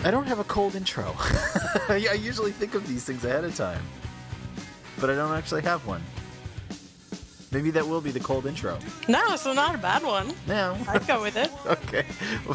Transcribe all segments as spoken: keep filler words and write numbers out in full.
I don't have a cold intro. I usually think of these things ahead of time, but I don't actually have one. Maybe that will be the cold intro. No, so not a bad one. No. I'd go with it. Okay.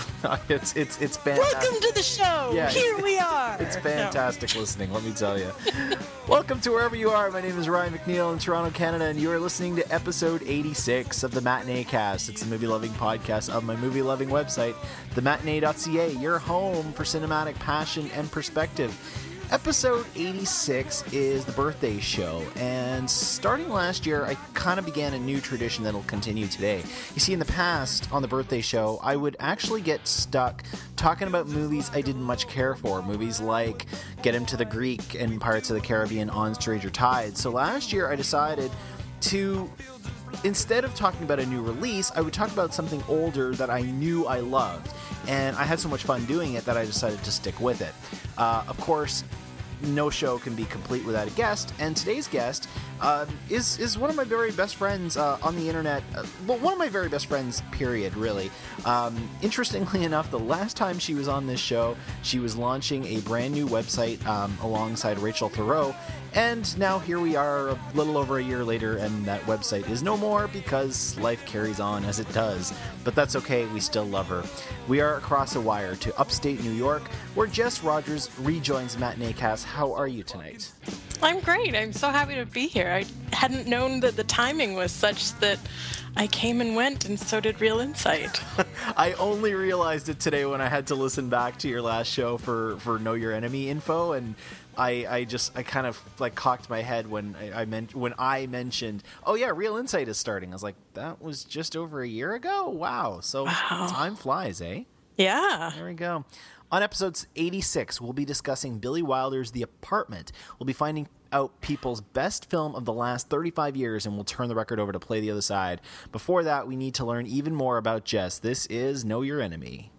It's it's it's fantastic. Welcome to the show. Yeah, Here we are. It's fantastic no. listening, let me tell you. Welcome to wherever you are. My name is Ryan McNeil in Toronto, Canada, and you are listening to episode eighty-six of the Matinee Cast. It's the movie-loving podcast of my movie-loving website, the matinee dot c a, your home for cinematic passion and perspective. Episode eighty-six is the birthday show, and starting last year, I kind of began a new tradition that'll continue today. You see, in the past, on the birthday show, I would actually get stuck talking about movies I didn't much care for, movies like Get Him to the Greek and Pirates of the Caribbean on Stranger Tides. So last year, I decided to, instead of talking about a new release, I would talk about something older that I knew I loved. And I had so much fun doing it that I decided to stick with it. Uh, of course, no show can be complete without a guest, and today's guest uh, is is one of my very best friends uh, on the internet. Uh, well, one of my very best friends, period, really. Um, interestingly enough, the last time she was on this show, she was launching a brand new website um, alongside Rachel Thoreau, and now here we are a little over a year later, and that website is no more because life carries on as it does. But that's okay, we still love her. We are across a wire to upstate New York, where Jess Rogers rejoins Matinee Cast. How are you tonight? I'm great. I'm so happy to be here. I hadn't known that the timing was such that I came and went, and so did Real Insight. I only realized it today when I had to listen back to your last show for, for Know Your Enemy info, and I, I just I kind of like cocked my head when I, I meant when I mentioned, oh yeah, Real Insight is starting. I was like, that was just over a year ago. Wow, so wow. Time flies, eh? Yeah. There we go. On episode eighty-six, we'll be discussing Billy Wilder's The Apartment. We'll be finding out people's best film of the last thirty-five years, and we'll turn the record over to Play the Other Side. Before that, we need to learn even more about Jess. This is Know Your Enemy.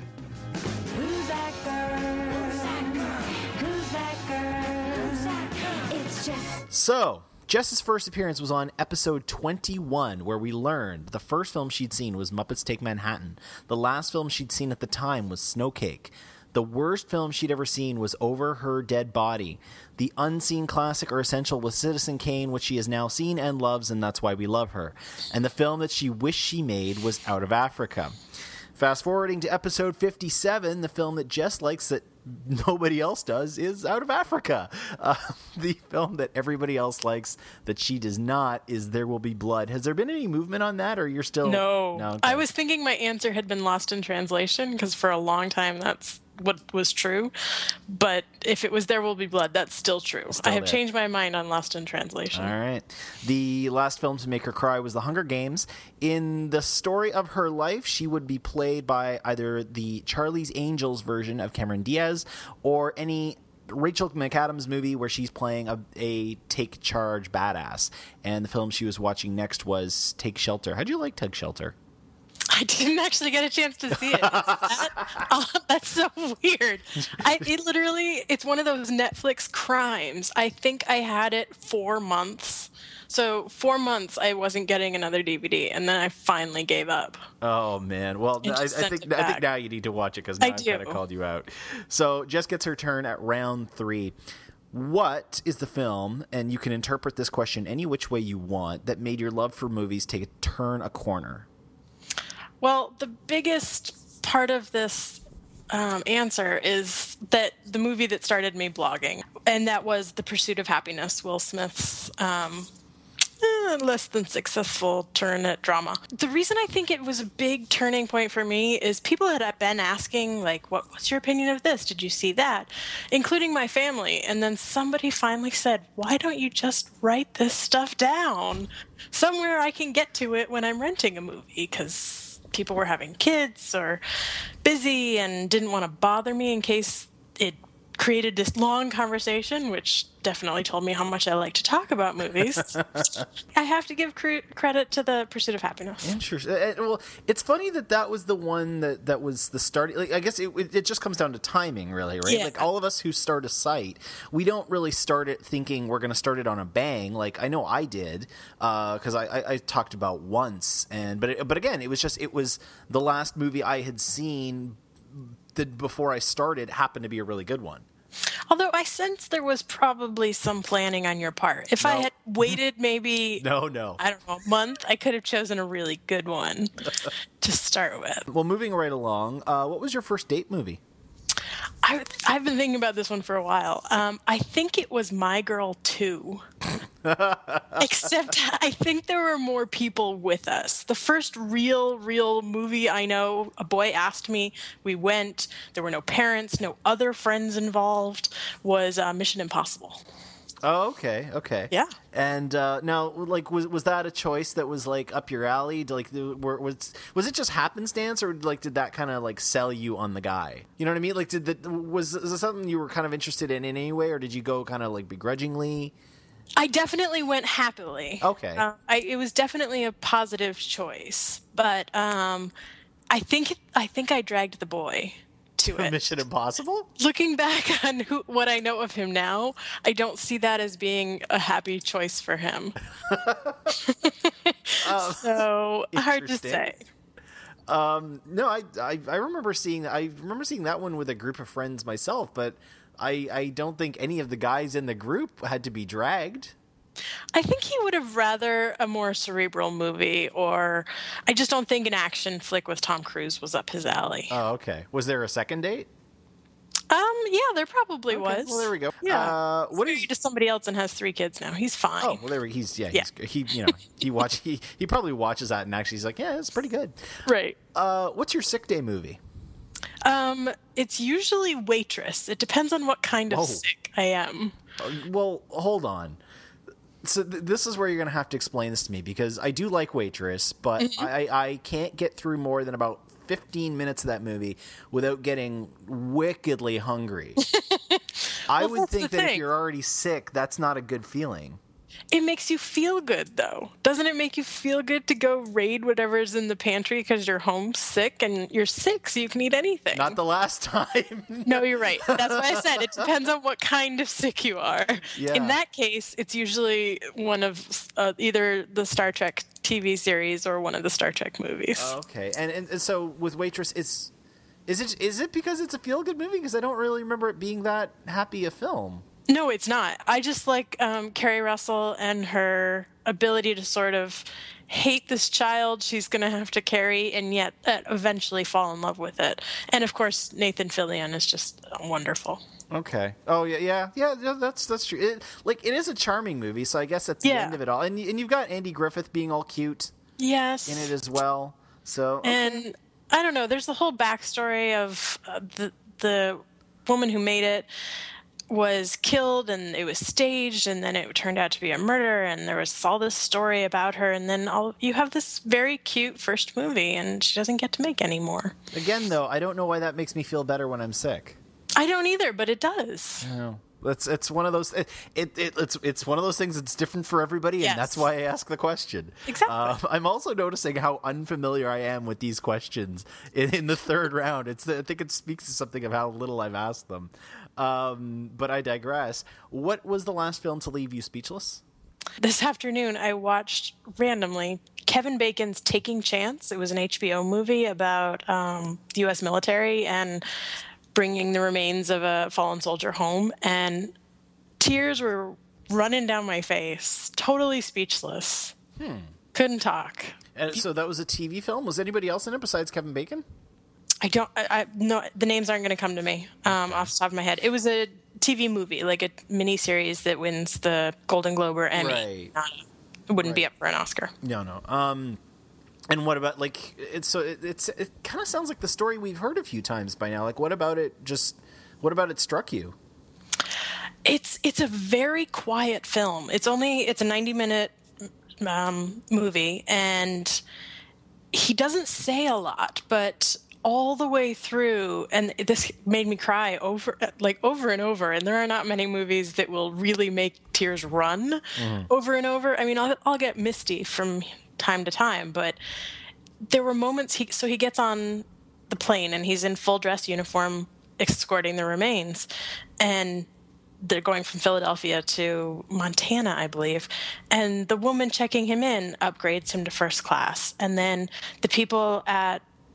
Who's that girl? Who's that girl? Who's that girl? Who's that girl? It's Jess. So, Jess's first appearance was on episode twenty-one, where we learned the first film she'd seen was Muppets Take Manhattan. The last film she'd seen at the time was Snowcake. The worst film she'd ever seen was Over Her Dead Body. The unseen classic or essential was Citizen Kane, which she has now seen and loves, and that's why we love her. And the film that she wished she made was Out of Africa. Fast forwarding to episode fifty-seven, the film that Jess likes that nobody else does is Out of Africa. Uh, the film that everybody else likes that she does not is There Will Be Blood. Has there been any movement on that, or you're still... No. no okay. I was thinking my answer had been lost in translation, because for a long time that's what was true. But if it was There Will Be Blood, that's still true. Still I have there. changed my mind on Lost in Translation. All right. The last film to make her cry was The Hunger Games. In the story of her life, she would be played by either the Charlie's Angels version of Cameron Diaz or any Rachel McAdams movie where she's playing a, a take charge badass. And the film she was watching next was Take Shelter. How'd you like Take Shelter? I didn't actually get a chance to see it. That, oh, that's so weird. I it literally, it's one of those Netflix crimes. I think I had it four months. So four months I wasn't getting another D V D, and then I finally gave up. Oh man! Well, I, I think I think now you need to watch it because now I I've do. kind of called you out. So Jess gets her turn at round three. What is the film, and you can interpret this question any which way you want, that made your love for movies take a turn a corner? Well, the biggest part of this um, answer is that the movie that started me blogging, and that was The Pursuit of Happiness, Will Smith's um, eh, less than successful turn at drama. The reason I think it was a big turning point for me is people had been asking, like, what, what's your opinion of this? Did you see that? Including my family. And then somebody finally said, why don't you just write this stuff down? Somewhere I can get to it when I'm renting a movie, because people were having kids or busy and didn't want to bother me in case it created this long conversation, which definitely told me how much I like to talk about movies. I have to give cre- credit to The Pursuit of Happiness. Interesting. Uh, well, it's funny that that was the one that, that was the start. Like, I guess it, it just comes down to timing, really, right? Yeah. Like, all of us who start a site, we don't really start it thinking we're going to start it on a bang. Like, I know I did, because uh, I, I, I talked about Once, and but it, but again, it was just it was the last movie I had seen that before I started happened to be a really good one. Although I sense there was probably some planning on your part. If I No. had waited maybe, No, no. I don't know, a month, I could have chosen a really good one to start with. Well, moving right along, uh, what was your first date movie? I, I've been thinking about this one for a while. Um, I think it was My Girl two. Except I think there were more people with us. The first real, real movie I know, a boy asked me, we went, there were no parents, no other friends involved, was uh, Mission Impossible. Oh, okay, okay. Yeah. And uh, now, like, was was that a choice that was like up your alley? Do, like, the- were, was was it just happenstance, or like did that kind of like sell you on the guy? You know what I mean? Like, did that was is it something you were kind of interested in in any way, or did you go kind of like begrudgingly? I definitely went happily. Okay. Uh, I, it was definitely a positive choice, but um, I think I think I dragged the boy to it. Mission Impossible? Looking back on who, what I know of him now, I don't see that as being a happy choice for him. So hard to Interesting. say. No, I, I I remember seeing I remember seeing that one with a group of friends myself, but I I don't think any of the guys in the group had to be dragged. I think he would have rather a more cerebral movie, or I just don't think an action flick with Tom Cruise was up his alley. Oh, okay. Was there a second date? Um, yeah, there probably Okay, was. well, there we go. Yeah. Uh, what is? Married to somebody else and has three kids now. He's fine. Oh, well, there we, he's yeah, Yeah. he's he you know he watch he he probably watches that and actually he's like, yeah, it's pretty good. Right. Uh, what's your sick day movie? Um, it's usually Waitress. It depends on what kind of Oh. sick I am. Uh, well, hold on. So th- this is where you're gonna have to explain this to me because I do like Waitress, but Mm-hmm. I I can't get through more than about fifteen minutes of that movie without getting wickedly hungry. I Well, would that's the think that if thing. you're already sick, that's not a good feeling. It makes you feel good, though. Doesn't it make you feel good to go raid whatever's in the pantry because you're homesick and you're sick, so you can eat anything? Not the last time. No, you're right. That's why I said it depends on what kind of sick you are. Yeah. In that case, it's usually one of uh, either the Star Trek T V series or one of the Star Trek movies. Okay, and, and and so with Waitress, it's is it is it because it's a feel good movie? Because I don't really remember it being that happy a film. No, it's not. I just like um, Carrie Russell and her ability to sort of hate this child she's going to have to carry and yet uh, eventually fall in love with it. And of course, Nathan Fillion is just wonderful. Okay. Oh yeah, yeah, yeah. yeah, That's that's true. It, like it is a charming movie, so I guess that's the Yeah. end of it all. And y- and you've got Andy Griffith being all cute Yes. in it as well. So okay. And I don't know, there's the whole backstory of uh, the the woman who made it was killed and it was staged and then it turned out to be a murder and there was all this story about her and then all you have this very cute first movie and she doesn't get to make any more. again, though, I don't know why that makes me feel better when I'm sick. I don't either, but it does. No. It's it's one of those it, it, it it's it's one of those things that's different for everybody, and Yes. that's why I ask the question. Exactly. Um, I'm also noticing how unfamiliar I am with these questions in, in the third round. It's I think it speaks to something of how little I've asked them. Um, but I digress. What was the last film to leave you speechless? This afternoon, I watched randomly Kevin Bacon's Taking Chance. It was an H B O movie about um, the U S military and bringing the remains of a fallen soldier home. And tears were running down my face, totally speechless. Couldn't talk. And so that was a T V film. Was anybody else in it besides Kevin Bacon? I don't, I, I no, the names aren't going to come to me um, off the top of my head. It was a T V movie, like a miniseries that wins the Golden Globe or Emmy. Right. Not, it wouldn't be Right. up for an Oscar. No, no. Um, and what about like it's so it, it's it kind of sounds like the story we've heard a few times by now. Like, what about it? Just what about it struck you? It's it's a very quiet film. It's only it's a ninety minute um, movie, and he doesn't say a lot, but all the way through, and this made me cry over like over and over. And there are not many movies that will really make tears run over and over. I mean, I'll, I'll get misty from time to time, but there were moments. He so he gets on the plane and he's in full dress uniform escorting the remains, and they're going from Philadelphia to Montana, I believe. And the woman checking him in upgrades him to first class. And then the people at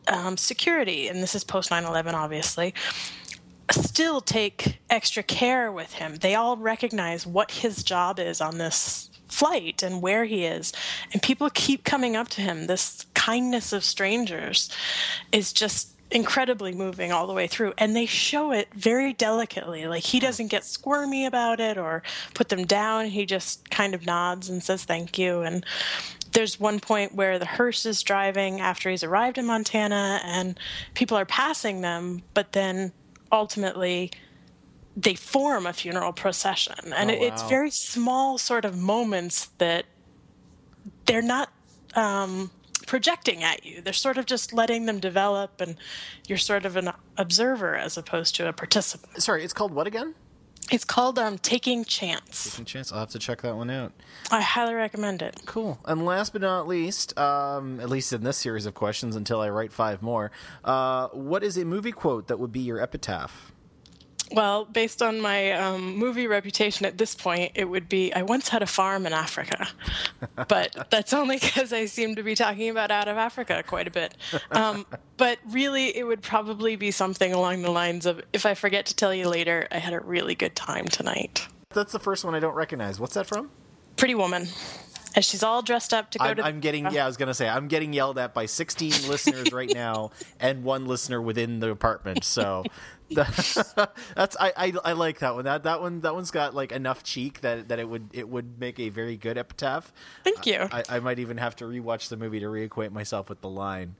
um, security, and this is post nine eleven, obviously, still take extra care with him. They all recognize what his job is on this flight and where he is, and people keep coming up to him. This kindness of strangers is just incredibly moving all the way through, and they show it very delicately. Like, he doesn't get squirmy about it or put them down. He just kind of nods and says thank you. And there's one point where the hearse is driving after he's arrived in Montana, and people are passing them, but then ultimately they form a funeral procession. And Oh, it, it's wow. very small sort of moments that they're not um, projecting at you. They're sort of just letting them develop, and you're sort of an observer as opposed to a participant. Sorry, it's called what again? It's called um, Taking Chance. Taking Chance. I'll have to check that one out. I highly recommend it. Cool. And last but not least, um, at least in this series of questions until I write five more, uh, what is a movie quote that would be your epitaph? Well, based on my um, movie reputation at this point, it would be, I once had a farm in Africa. But that's only because I seem to be talking about out of Africa quite a bit. Um, but really, it would probably be something along the lines of, if I forget to tell you later, I had a really good time tonight. That's the first one I don't recognize. What's that from? Pretty Woman. As she's all dressed up to go I'm, to the... I'm getting, yeah, I was going to say, I'm getting yelled at by sixteen listeners right now and one listener within the apartment. So the, that's, I, I, I like that one. That, that one, that one's got like enough cheek that, that it would, it would make a very good epitaph. Thank you. I, I might even have to rewatch the movie to reacquaint myself with the line.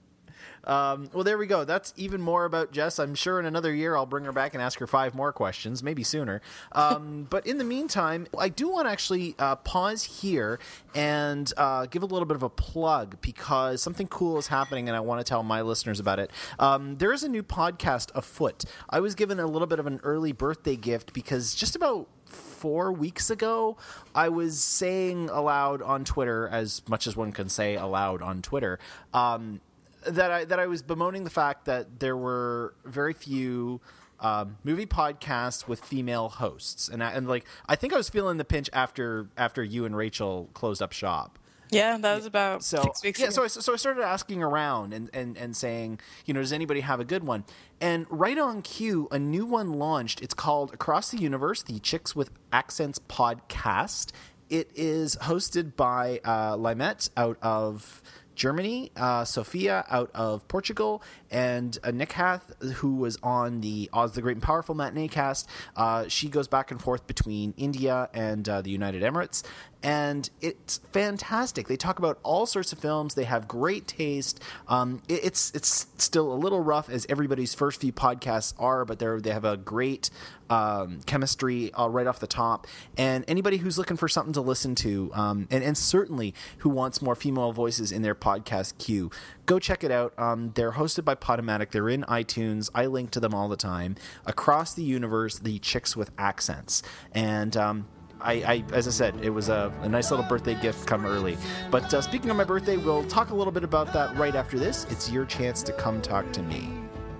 Um, well, there we go. That's even more about Jess. I'm sure in another year I'll bring her back and ask her five more questions, maybe sooner. Um, but in the meantime, I do want to actually uh, pause here and uh, give a little bit of a plug because something cool is happening and I want to tell my listeners about it. Um, there is a new podcast afoot. I was given a little bit of an early birthday gift because just about four weeks ago, I was saying aloud on Twitter, as much as one can say aloud on Twitter, um, that I that I was bemoaning the fact that there were very few um, movie podcasts with female hosts, and I, and like I think I was feeling the pinch after after you and Rachel closed up shop. Yeah, that was about So six weeks yeah, ago. so I, so I started asking around and, and, and saying, you know, does anybody have a good one? And right on cue, a new one launched. It's called Across the Universe, the Chicks with Accents podcast. It is hosted by uh, Limette out of Germany, uh, Sophia out of Portugal, and uh, Nick Hath, who was on the Oz the Great and Powerful Matinee Cast. Uh, she goes back and forth between India and uh, the United Emirates, and it's fantastic. They talk about all sorts of films. They have great taste. Um, it, it's it's still a little rough, as everybody's first few podcasts are, but they they have a great um, chemistry uh, right off the top. And anybody who's looking for something to listen to, um, and, and certainly who wants more female voices in their podcast queue, go check it out. Um, they're hosted by Podomatic. They're in iTunes. I link to them all the time. Across the Universe, the Chicks with Accents. And um, I, I, as I said, it was a, a nice little birthday gift come early. But uh, speaking of my birthday, we'll talk a little bit about that right after this. It's your chance to come talk to me.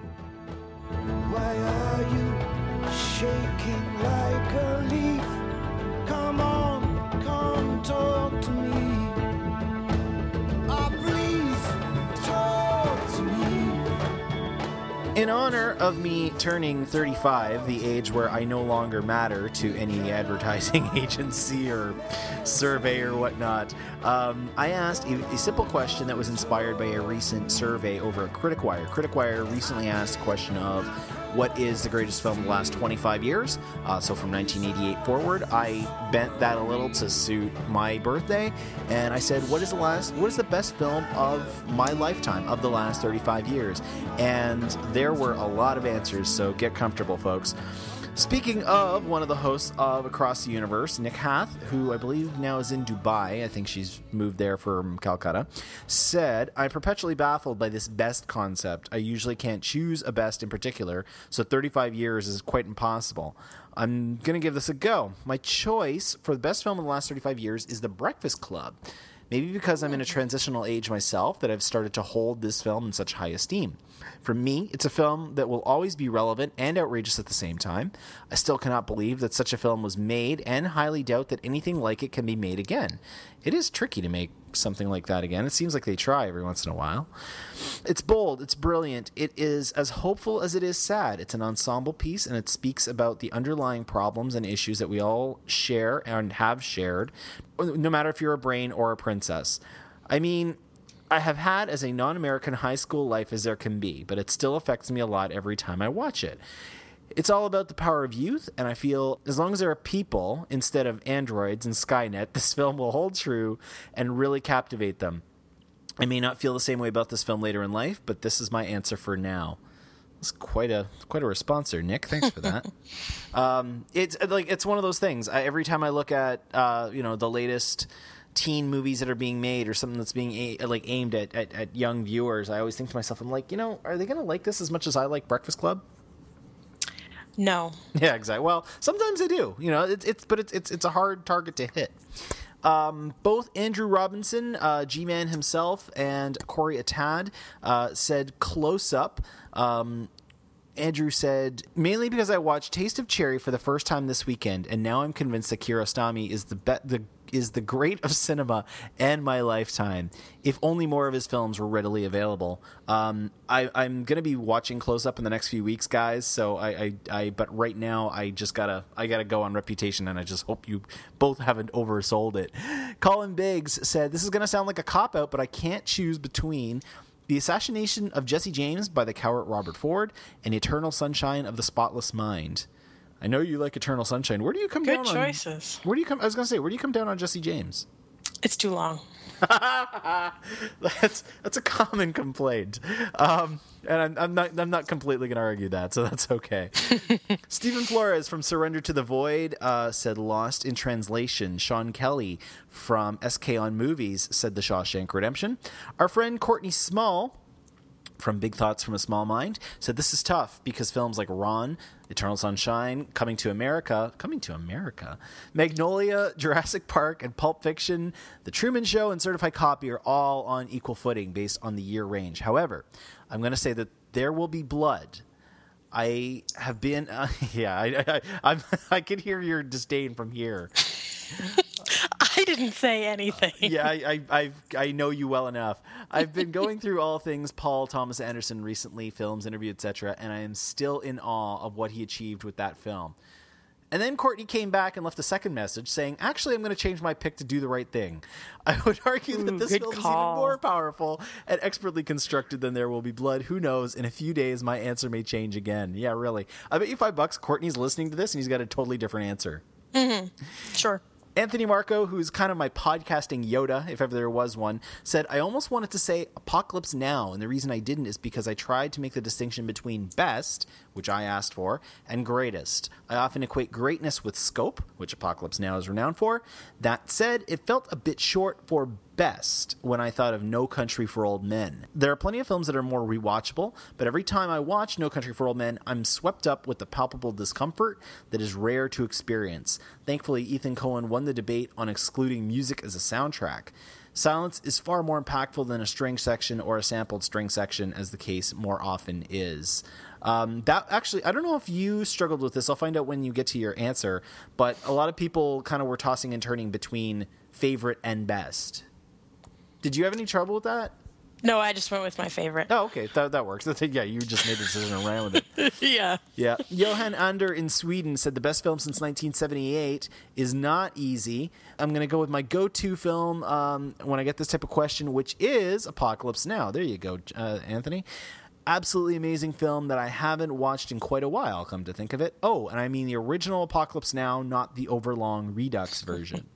Why are you shaking like a leaf? Come on, come talk to me. Oh, please talk to me. In honor of me turning thirty-five, the age where I no longer matter to any advertising agency or survey or whatnot, um, I asked a, a simple question that was inspired by a recent survey over at CriticWire. CriticWire recently asked a question of, what is the greatest film of the last twenty-five years? Uh, so from nineteen eighty-eight forward, I bent that a little to suit my birthday, and I said, what is the last, what is the best film of my lifetime, of the last thirty-five years? And there were a lot of answers, so get comfortable, folks. Speaking of one of the hosts of Across the Universe, Nick Hath, who I believe now is in Dubai, I think she's moved there from Calcutta, said, I'm perpetually baffled by this best concept. I usually can't choose a best in particular, so thirty-five years is quite impossible. I'm going to give this a go. My choice for the best film in the last thirty-five years is The Breakfast Club. Maybe because I'm in a transitional age myself that I've started to hold this film in such high esteem. For me, it's a film that will always be relevant and outrageous at the same time. I still cannot believe that such a film was made and highly doubt that anything like it can be made again. It is tricky to make something like that again. It seems like they try every once in a while. It's bold. It's brilliant. It is as hopeful as it is sad. It's an ensemble piece, and it speaks about the underlying problems and issues that we all share and have shared, no matter if you're a brain or a princess. I mean, I have had as a non-American high school life as there can be, but it still affects me a lot every time I watch it. It's all about the power of youth, and I feel as long as there are people instead of androids and Skynet, this film will hold true and really captivate them. I may not feel the same way about this film later in life, but this is my answer for now. It's quite a quite a response there, Nick. Thanks for that. um, it's like it's one of those things. I, every time I look at uh, you know the latest teen movies that are being made or something that's being a- like aimed at, at at young viewers, I always think to myself, I'm like, you know, are they going to like this as much as I like Breakfast Club? No. Yeah, exactly. Well, sometimes they do. You know, it's it's but it's it's it's a hard target to hit. Um, both Andrew Robinson, uh, G-Man himself, and Corey Atad uh, said close up. Um, Andrew said, mainly because I watched Taste of Cherry for the first time this weekend, and now I'm convinced that Kiarostami is the be- the is the great of cinema and my lifetime. If only more of his films were readily available. Um, I, I'm going to be watching Close Up in the next few weeks, guys. So I, I, I, but right now I just gotta, I gotta go on Reputation, and I just hope you both haven't oversold it. Colin Biggs said, this is going to sound like a cop-out, but I can't choose between The Assassination of Jesse James by the coward Robert Ford and Eternal Sunshine of the Spotless Mind. I know you like Eternal Sunshine. Where do you come Good down choices. on... Where do you come... I was going to say, where do you come down on Jesse James? It's too long. that's that's a common complaint. Um, and I'm, I'm not I'm not completely going to argue that, so that's okay. Stephen Flores from Surrender to the Void uh, said Lost in Translation. Sean Kelly from S K on Movies said The Shawshank Redemption. Our friend Courtney Small from Big Thoughts from a Small Mind said this is tough because films like Ron, Eternal Sunshine, Coming to America, Coming to America, Magnolia, Jurassic Park, and Pulp Fiction, The Truman Show, and Certified Copy are all on equal footing based on the year range. However, I'm going to say that There Will Be Blood. I have been, uh, yeah, I, I, I'm, I can hear your disdain from here. I didn't say anything. Yeah, I, I, I've, I know you well enough. I've been going through all things Paul Thomas Anderson recently, films, interview, et cetera, and I am still in awe of what he achieved with that film. And then Courtney came back and left a second message saying, actually, I'm going to change my pick to Do the Right Thing. I would argue Ooh, that this good film call. is even more powerful and expertly constructed than There Will Be Blood. Who knows? In a few days, my answer may change again. Yeah, really. I bet you five bucks Courtney's listening to this and he's got a totally different answer. Mm-hmm. Sure. Anthony Marco, who's kind of my podcasting Yoda, if ever there was one, said, I almost wanted to say Apocalypse Now, and the reason I didn't is because I tried to make the distinction between best, which I asked for, and greatest. I often equate greatness with scope, which Apocalypse Now is renowned for. That said, it felt a bit short for best when I thought of No Country for Old Men. There are plenty of films that are more rewatchable, but every time I watch No Country for Old Men, I'm swept up with the palpable discomfort that is rare to experience. Thankfully, Ethan Coen won the debate on excluding music as a soundtrack. Silence is far more impactful than a string section or a sampled string section, as the case more often is. Um, that actually, I don't know if you struggled with this. I'll find out when you get to your answer, but a lot of people kind of were tossing and turning between favorite and best. Did you have any trouble with that? No, I just went with my favorite. Oh, okay. That, that works. Yeah, you just made the decision and ran with it. Yeah. Yeah. Johan Ander in Sweden said the best film since nineteen seventy-eight is Not Easy. I'm going to go with my go-to film um, when I get this type of question, which is Apocalypse Now. There you go, uh, Anthony. Absolutely amazing film that I haven't watched in quite a while, come to think of it. Oh, and I mean the original Apocalypse Now, not the overlong Redux version.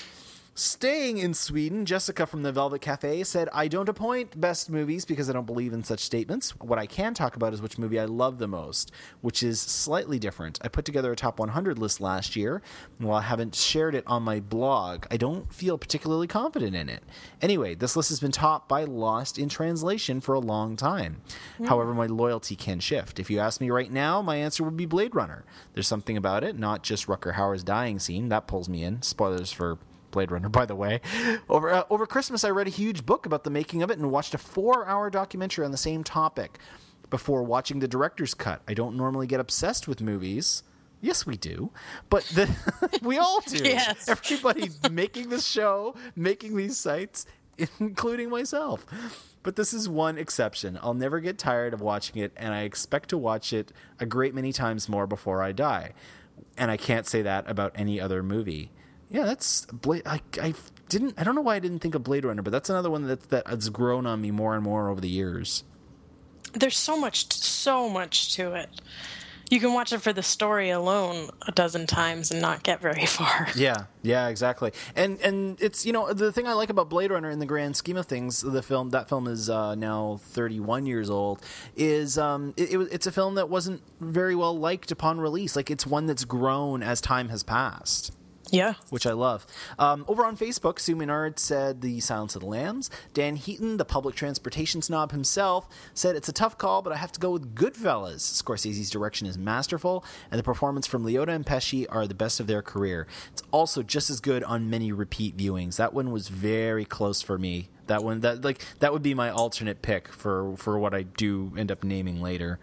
Staying in Sweden, Jessica from the Velvet Cafe said, I don't appoint best movies because I don't believe in such statements. What I can talk about is which movie I love the most, which is slightly different. I put together a top one hundred list last year, and while I haven't shared it on my blog, I don't feel particularly confident in it. Anyway, this list has been topped by Lost in Translation for a long time. Mm. However, my loyalty can shift. If you ask me right now, my answer would be Blade Runner. There's something about it, not just Rutger Hauer's dying scene. That pulls me in. Spoilers for Blade Runner, by the way. Over uh, over Christmas, I read a huge book about the making of it and watched a four-hour documentary on the same topic before watching the director's cut. I don't normally get obsessed with movies. Yes, we do. But the, we all do. Yes. Everybody making this show, making these sites, including myself. But this is one exception. I'll never get tired of watching it, and I expect to watch it a great many times more before I die. And I can't say that about any other movie. Yeah, that's Blade. I, I didn't. I don't know why I didn't think of Blade Runner, but that's another one that that has grown on me more and more over the years. There's so much, so much to it. You can watch it for the story alone a dozen times and not get very far. Yeah, yeah, exactly. And and it's, you know, the thing I like about Blade Runner in the grand scheme of things, the film, that film is uh, now thirty-one years old, is um, it, it, it's a film that wasn't very well liked upon release. Like, it's one that's grown as time has passed. Yeah. Which I love. Um, over on Facebook, Sue Menard said The Silence of the Lambs. Dan Heaton, the public transportation snob himself, said it's a tough call, but I have to go with Goodfellas. Scorsese's direction is masterful, and the performance from Liotta and Pesci are the best of their career. It's also just as good on many repeat viewings. That one was very close for me. That one, that like that would be my alternate pick for, for what I do end up naming later.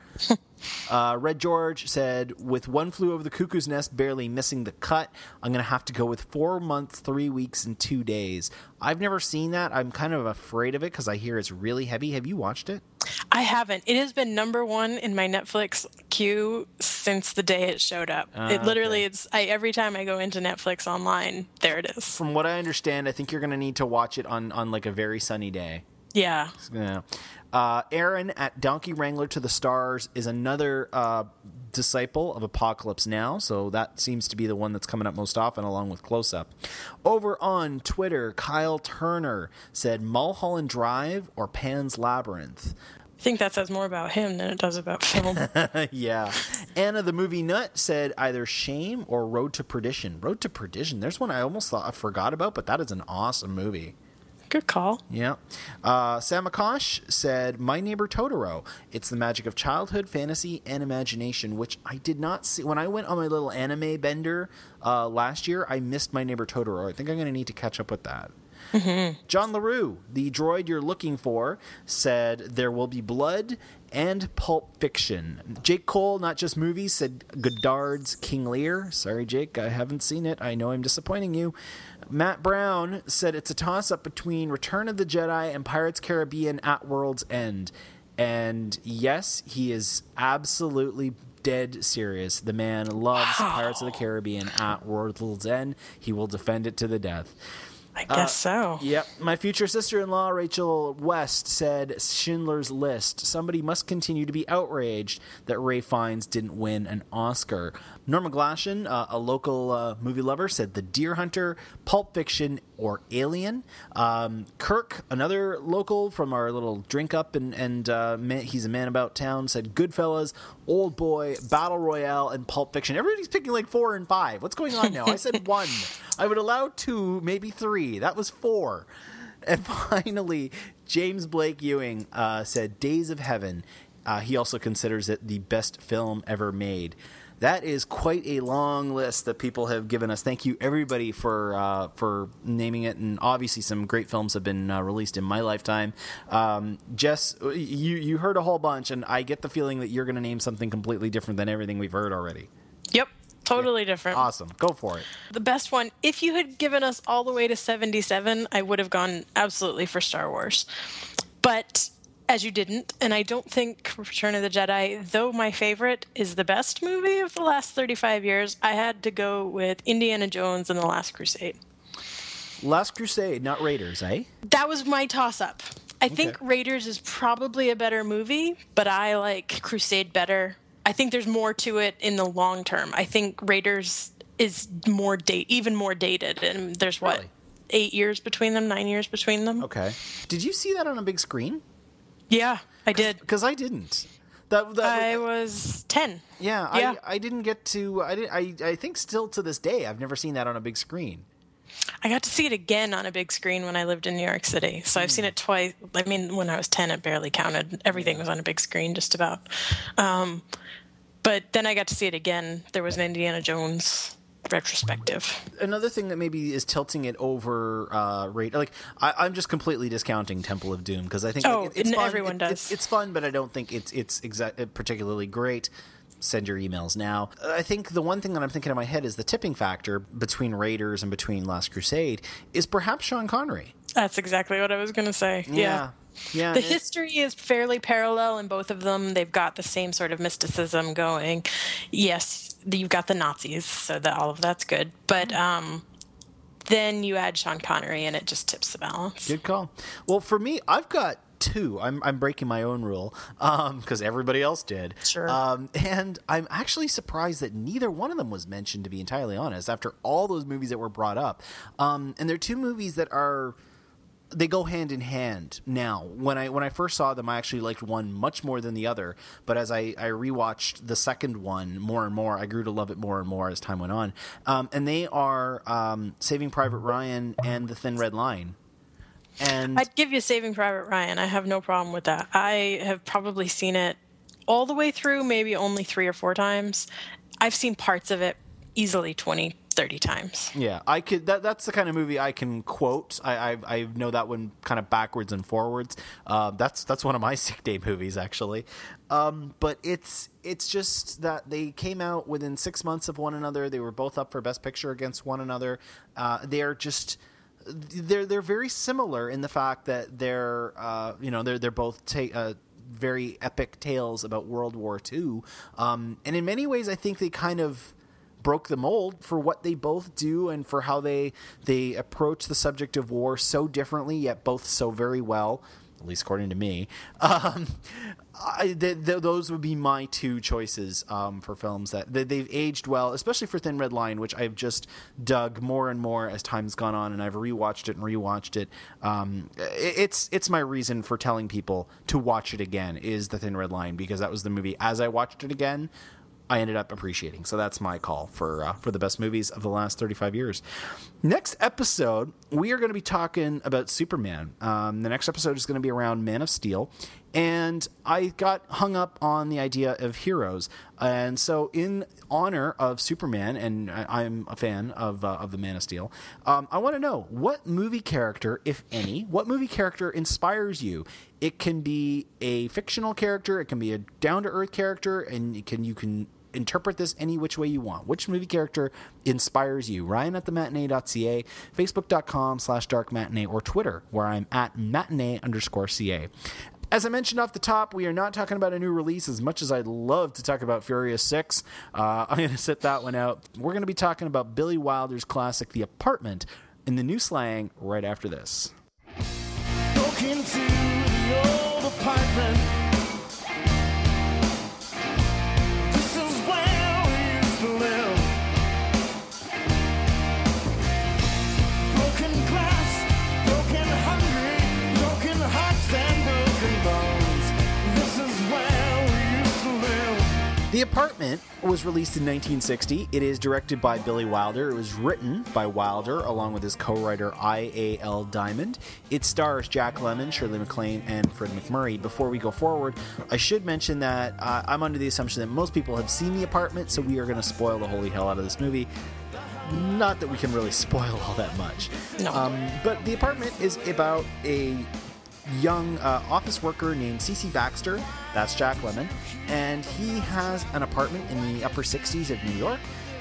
Uh, Red George said, with One Flew Over the Cuckoo's Nest barely missing the cut, I'm going to have to go with four months, three weeks, and two days. I've never seen that. I'm kind of afraid of it because I hear it's really heavy. Have you watched it? I haven't. It has been number one in my Netflix queue since the day it showed up. Uh, it literally, okay. it's I, every time I go into Netflix online, there it is. From what I understand, I think you're going to need to watch it on, on like a very sunny day. Yeah. Yeah. Uh, Aaron at Donkey Wrangler to the Stars is another uh, disciple of Apocalypse Now, so that seems to be the one that's coming up most often, along with Close Up. Over on Twitter, Kyle Turner said Mulholland Drive or Pan's Labyrinth. I think that says more about him than it does about film. Yeah. Anna the Movie Nut said either Shame or Road to Perdition. Road to Perdition. There's one I almost thought I forgot about, but that is an awesome movie. Good call. Yeah. Uh, Sam Akash said, My Neighbor Totoro. It's the magic of childhood, fantasy, and imagination, which I did not see. When I went on my little anime bender uh, last year, I missed My Neighbor Totoro. I think I'm going to need to catch up with that. Mm-hmm. John LaRue, the droid you're looking for, said there will be blood and Pulp Fiction. Jake Cole, Not Just Movies, said Godard's King Lear. Sorry, Jake, I haven't seen it. I know I'm disappointing you. Matt Brown said it's a toss-up between Return of the Jedi and Pirates Caribbean at World's End. And yes, he is absolutely dead serious. The man loves wow. Pirates of the Caribbean at World's End. He will defend it to the death. I guess uh, so. Yep. My future sister-in-law, Rachel West, said Schindler's List. Somebody must continue to be outraged that Ralph Fiennes didn't win an Oscar. Norma Glashan, uh, a local uh, movie lover, said The Deer Hunter, Pulp Fiction, or Alien. Um, Kirk, another local from our little drink up, and, and uh, man, he's a man about town, said Goodfellas, Old Boy, Battle Royale, and Pulp Fiction. Everybody's picking like four and five. What's going on now? I said one. I would allow two, maybe three. That was four. And finally, James Blake Ewing uh, said Days of Heaven. Uh, he also considers it the best film ever made. That is quite a long list that people have given us. Thank you, everybody, for uh, for naming it. And obviously, some great films have been uh, released in my lifetime. Um, Jess, you you heard a whole bunch, and I get the feeling that you're going to name something completely different than everything we've heard already. Yep. Totally different. Awesome. Go for it. The best one, if you had given us all the way to seventy-seven, I would have gone absolutely for Star Wars. But as you didn't, and I don't think Return of the Jedi, though my favorite, is the best movie of the last thirty-five years, I had to go with Indiana Jones and The Last Crusade. Last Crusade, not Raiders, eh? That was my toss-up. I Okay. think Raiders is probably a better movie, but I like Crusade better. I think there's more to it in the long term. I think Raiders is more date, even more dated, and there's what, Really? eight years between them, nine years between them. Okay. Did you see that on a big screen? Yeah, I did. Because I didn't. That, that I was ten. yeah, yeah. I I didn't get to. I did. I I think still to this day, I've never seen that on a big screen. I got to see it again on a big screen when I lived in New York City. So I've seen it twice. I mean, when I was ten, it barely counted. Everything was on a big screen, just about. Um, but then I got to see it again. There was an Indiana Jones retrospective. Another thing that maybe is tilting it over uh, rate, like I, I'm just completely discounting Temple of Doom because I think Oh, like, it, it's and fun. everyone It- does. It's, it's fun, but I don't think it's it's exa- particularly great. Send your emails now. I think the one thing that I'm thinking in my head is the tipping factor between Raiders and between Last Crusade is perhaps Sean Connery. That's exactly what I was going to say. Yeah. Yeah. Yeah. The and it- history is fairly parallel in both of them. They've got the same sort of mysticism going. Yes, you've got the Nazis, so that all of that's good. But um, then you add Sean Connery, and it just tips the balance. Good call. Well, for me, I've got two. I'm I'm breaking my own rule because everybody else did. Sure. Um, and I'm actually surprised that neither one of them was mentioned, to be entirely honest, after all those movies that were brought up. Um, and they're two movies that are... They go hand in hand now. When I when I first saw them, I actually liked one much more than the other. But as I, I rewatched the second one more and more, I grew to love it more and more as time went on. Um, and they are um, Saving Private Ryan and The Thin Red Line. And I'd give you Saving Private Ryan. I have no problem with that. I have probably seen it all the way through, maybe only three or four times. I've seen parts of it easily twenty, thirty times. yeah, I could. That, that's the kind of movie I can quote. I I, I know that one kind of backwards and forwards. Uh, that's that's one of my sick day movies, actually. Um, but it's it's just that they came out within six months of one another. They were both up for Best Picture against one another. Uh, they're just. They're they're very similar in the fact that they're uh, you know they're they're both ta- uh, very epic tales about World War Two, um, and in many ways I think they kind of broke the mold for what they both do and for how they they approach the subject of war so differently yet both so very well. At least according to me. Um, I, th- th- those would be my two choices um, for films that, that they've aged well, especially for Thin Red Line, which I've just dug more and more as time's gone on, and I've rewatched it and rewatched it. Um, it it's it's my reason for telling people to watch it again is The Thin Red Line, because that was the movie as I watched it again I ended up appreciating. So that's my call for uh, for the best movies of the last thirty-five years. Next episode, we are going to be talking about Superman. Um, the next episode is going to be around Man of Steel. And I got hung up on the idea of heroes. And so in honor of Superman, and I'm a fan of uh, of the Man of Steel, um, I want to know, what movie character, if any, what movie character inspires you? It can be a fictional character, it can be a down-to-earth character, and it can you can interpret this any which way you want. Which movie character inspires you? Ryan at the matinee dot c a, facebook.com slash dark matinee, or Twitter, where I'm at matinee underscore ca. As I mentioned off the top, we are not talking about a new release as much as I'd love to talk about Furious six. Uh, I'm going to sit that one out. We're going to be talking about Billy Wilder's classic The Apartment in the new slang right after this. Broke into the old apartment. This is where we used to live. Broken glass, broken hungry, broken hearts and broken bones. This is where we used to live. The Apartment was released in nineteen sixty. It is directed by Billy Wilder. It was written by Wilder along with his co-writer I A L Diamond. It stars Jack Lemmon, Shirley MacLaine, and Fred McMurray. Before we go forward, I should mention that uh, I'm under the assumption that most people have seen The Apartment, so we are going to spoil the holy hell out of this movie. Not that we can really spoil all that much. No. Um, but The Apartment is about a young uh, office worker named Cece Baxter. That's Jack Lemmon. And he has an apartment in the upper sixties of New York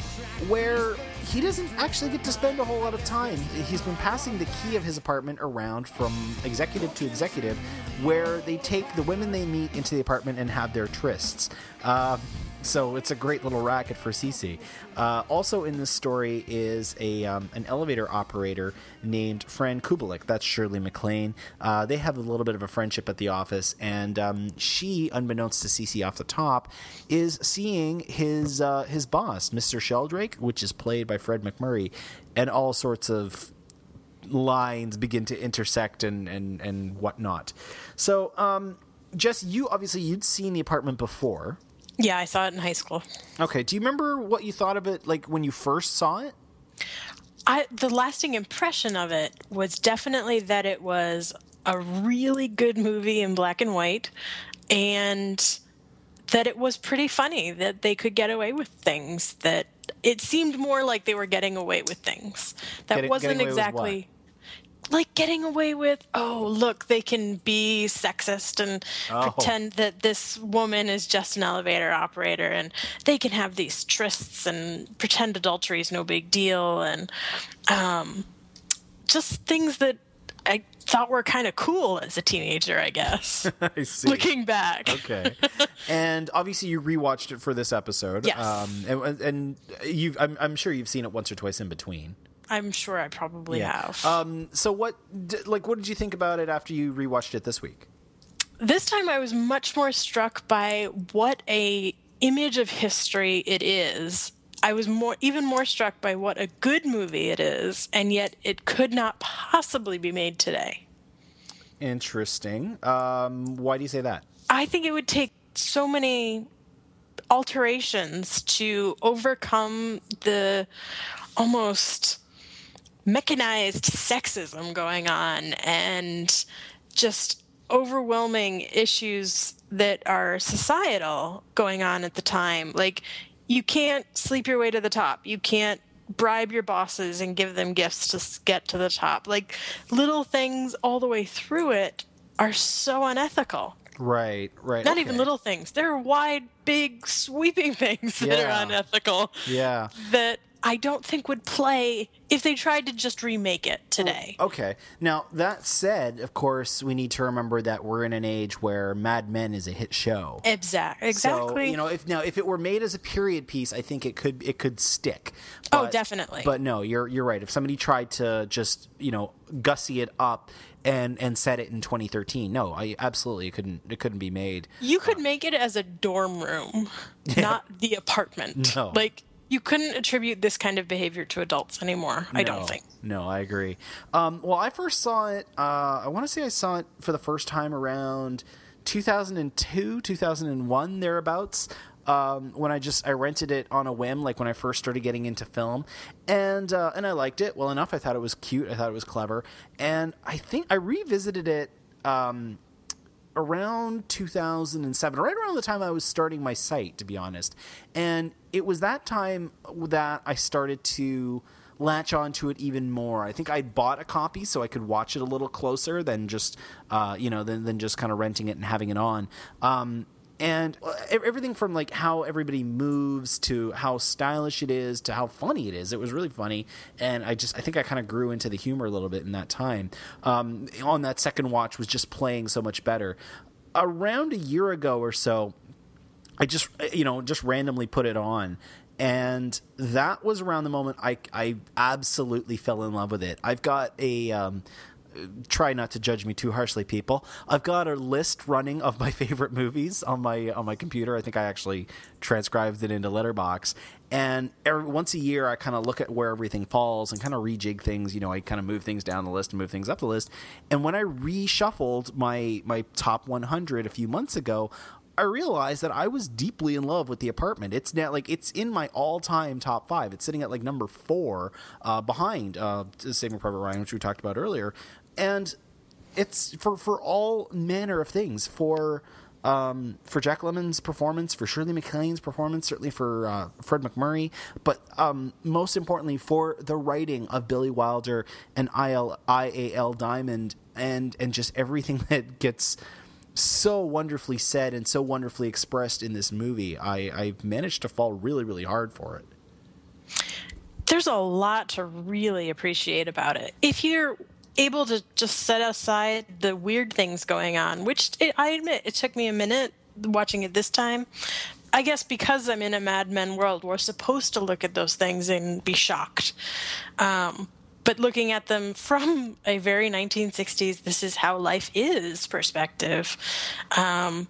where he doesn't actually get to spend a whole lot of time. He's been passing the key of his apartment around from executive to executive, where they take the women they meet into the apartment and have their trysts. Uh, so it's a great little racket for Cece. Uh, also in this story is a um, an elevator operator named Fran Kubelik. That's Shirley MacLaine. Uh, they have a little bit of a friendship at the office, and um, she, unbeknownst to Cece off the top, is seeing his uh, his boss, Mister Sheldrake, which is played by Fred McMurray, and all sorts of lines begin to intersect and and and whatnot. So, um, Jess, you obviously you'd seen The Apartment before. Yeah, I saw it in high school. Okay, do you remember what you thought of it, like, when you first saw it? I, the lasting impression of it was definitely that it was a really good movie in black and white, and that it was pretty funny, that they could get away with things, that it seemed more like they were getting away with things. That Getting- wasn't getting away with exactly... Like getting away with, oh, look, they can be sexist and Oh. pretend that this woman is just an elevator operator, and they can have these trysts and pretend adultery is no big deal, and um, just things that I thought were kind of cool as a teenager, I guess. I see. Looking back. Okay. And obviously you rewatched it for this episode. Yes. Um, and, and you've, I'm, I'm sure you've seen it once or twice in between. I'm sure I probably have. Um, so what, d- like, what did you think about it after you rewatched it this week? This time I was much more struck by what a image of history it is. I was more, even more struck by what a good movie it is, and yet it could not possibly be made today. Interesting. Um, why do you say that? I think it would take so many alterations to overcome the almost mechanized sexism going on and just overwhelming issues that are societal going on at the time. Like, you can't sleep your way to the top. You can't bribe your bosses and give them gifts to get to the top. Like, little things all the way through it are so unethical. Right, right. Not okay. even little things. They're wide, big, sweeping things that Yeah. are unethical. Yeah. That I don't think would play if they tried to just remake it today. Okay. Now, that said, of course, we need to remember that we're in an age where Mad Men is a hit show. Exact, exactly. So, you know, if now if it were made as a period piece, I think it could it could stick. Oh, But- definitely. But no, you're you're right. If somebody tried to just, you know, gussy it up and and set it in twenty thirteen, no, I absolutely it couldn't it couldn't be made. You could make it as a dorm room, not the apartment. No. Like, you couldn't attribute this kind of behavior to adults anymore, I No, don't think. No, I agree. Um, well, I first saw it, uh, I want to say I saw it for the first time around two thousand two, two thousand one, thereabouts. Um, when I just, I rented it on a whim, like when I first started getting into film. And, uh, and I liked it well enough. I thought it was cute. I thought it was clever. And I think I revisited it, um, around two thousand seven, right around the time I was starting my site, to be honest. And it was that time that I started to latch onto it even more. I think I bought a copy so I could watch it a little closer than just, uh, you know, than, than just kind of renting it and having it on. Um, and everything from like how everybody moves to how stylish it is to how funny it is. It was really funny. And I just, I think I kind of grew into the humor a little bit in that time. Um, on that second watch was just playing so much better. Around a year ago or so, I just, you know, just randomly put it on. And that was around the moment I, I absolutely fell in love with it. I've got a, um, try not to judge me too harshly, people. I've got a list running of my favorite movies on my on my computer. I think I actually transcribed it into Letterboxd. And every, once a year, I kind of look at where everything falls and kind of rejig things. You know, I kind of move things down the list and move things up the list. And when I reshuffled my my top one hundred a few months ago, I realized that I was deeply in love with The Apartment. It's now like it's in my all-time top five. It's sitting at like number four, uh, behind uh, Saving Private Ryan, which we talked about earlier, and it's for for all manner of things. For um, for Jack Lemmon's performance, for Shirley MacLaine's performance, certainly for uh, Fred McMurray, but um, most importantly for the writing of Billy Wilder and I A L Diamond, and and just everything that gets so wonderfully said and so wonderfully expressed in this movie. I, I managed to fall really, really hard for it. There's a lot to really appreciate about it. If you're able to just set aside the weird things going on, which it, I admit it took me a minute watching it this time. I guess because I'm in a Mad Men world, we're supposed to look at those things and be shocked. Um, But looking at them from a very nineteen sixties, this is how life is perspective, um,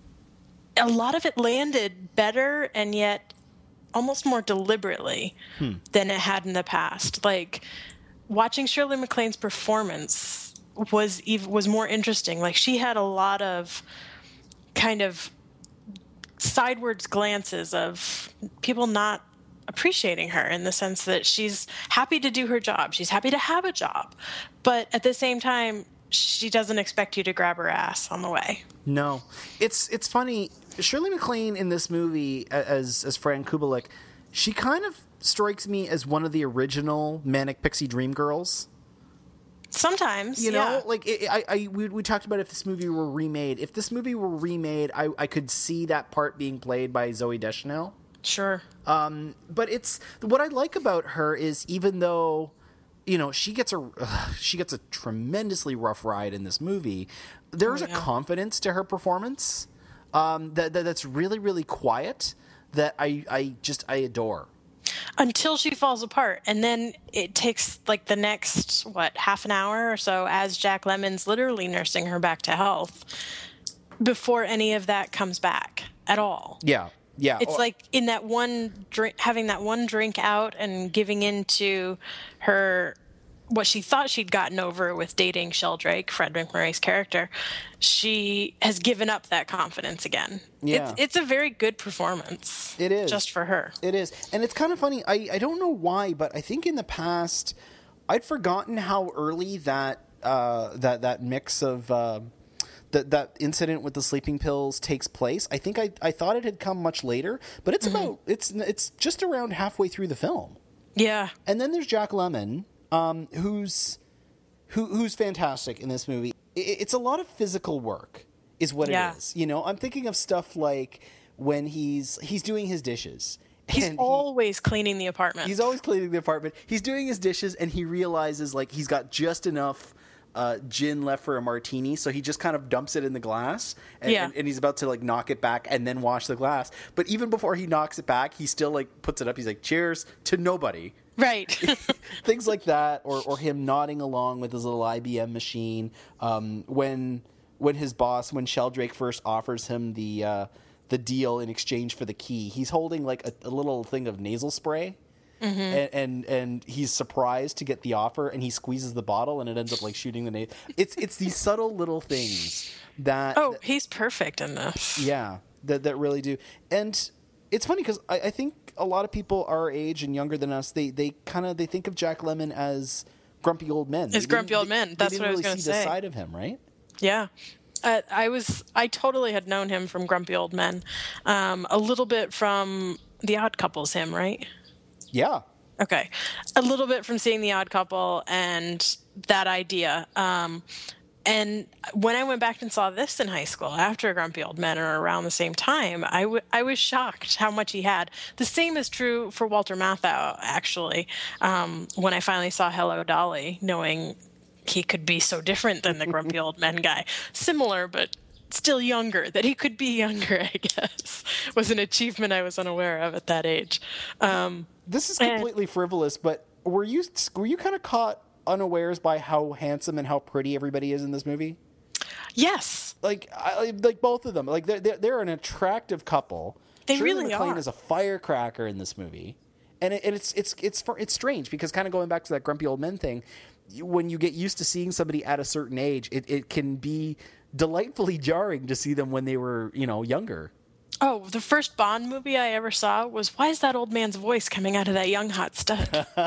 a lot of it landed better and yet almost more deliberately hmm. than it had in the past. Like, watching Shirley MacLaine's performance was even, was more interesting. Like, she had a lot of kind of sidewards glances of people not appreciating her, in the sense that she's happy to do her job. She's happy to have a job. But at the same time, she doesn't expect you to grab her ass on the way. No. It's it's funny. Shirley MacLaine in this movie as as Fran Kubelik, she kind of strikes me as one of the original Manic Pixie Dream Girls. Sometimes, you know, yeah. like it, I, I, we, we talked about if this movie were remade. If this movie were remade, I, I could see that part being played by Zooey Deschanel. Sure. Um, but it's what I like about her is, even though you know, she gets a uh, she gets a tremendously rough ride in this movie. There's Oh, a yeah. confidence to her performance um, that, that that's really really quiet that I I just I adore. Until she falls apart, and then it takes like the next what half an hour or so as Jack Lemmon's literally nursing her back to health before any of that comes back at all. Yeah, yeah. It's Oh, like in that one drink, having that one drink out and giving in to her, what she thought she'd gotten over with dating Sheldrake, Fred McMurray's character. She has given up that confidence again. Yeah. It's, it's a very good performance. It is. Just for her. It is. And it's kind of funny. I, I don't know why, but I think in the past, I'd forgotten how early that uh, that that mix of uh, that that incident with the sleeping pills takes place. I think I, I thought it had come much later, but it's Mm-hmm. about it's it's just around halfway through the film. Yeah. And then there's Jack Lemmon, um, who's who, who's fantastic in this movie. I- It's a lot of physical work, is what Yeah. it is. You know, I'm thinking of stuff like when he's he's doing his dishes. He's and he- always cleaning the apartment. He's always cleaning the apartment. He's doing his dishes, and he realizes like he's got just enough uh, gin left for a martini, so he just kind of dumps it in the glass, and, Yeah. and, and he's about to like knock it back and then wash the glass. But even before he knocks it back, he still like puts it up. He's like, "Cheers to nobody." Right. Things like that, or or him nodding along with his little I B M machine. Um, when when his boss, when Sheldrake first offers him the uh, the deal in exchange for the key, he's holding like a, a little thing of nasal spray, Mm-hmm. and, and and he's surprised to get the offer, and he squeezes the bottle, and it ends up like shooting the nasal. It's it's these subtle little things that Oh, he's perfect in this. yeah, that that really do. And it's funny because I, I think a lot of people our age and younger than us, they they kind of they think of Jack Lemmon as grumpy old men. They As grumpy didn't- old they- men. they That's didn't what I was really gonna see the say. side of him, right? Yeah. Uh, I was, I totally had known him from Grumpy Old Men. Um, a little bit from The Odd Couple's him, right? Yeah. Okay. A little bit from seeing The Odd Couple and that idea. Um, and when I went back and saw this in high school after Grumpy Old Men or around the same time, I, w- I was shocked how much he had. The same is true for Walter Matthau, actually. Um, when I finally saw Hello, Dolly, knowing he could be so different than the Grumpy Old Men guy. Similar, but still younger. That he could be younger, I guess, was an achievement I was unaware of at that age. Um, This is And- completely frivolous, but were you were you kind of caught unawares by how handsome and how pretty everybody is in this movie? yes. Like, I, like both of them. Like they're they're, they're an attractive couple. They Shirley really MacLaine are. is a firecracker in this movie, and, it, and it's it's it's for, it's strange because kind of going back to that grumpy old men thing, you, when you get used to seeing somebody at a certain age, it, it can be delightfully jarring to see them when they were you know younger. Oh, the first Bond movie I ever saw was, why is that old man's voice coming out of that young hot stud?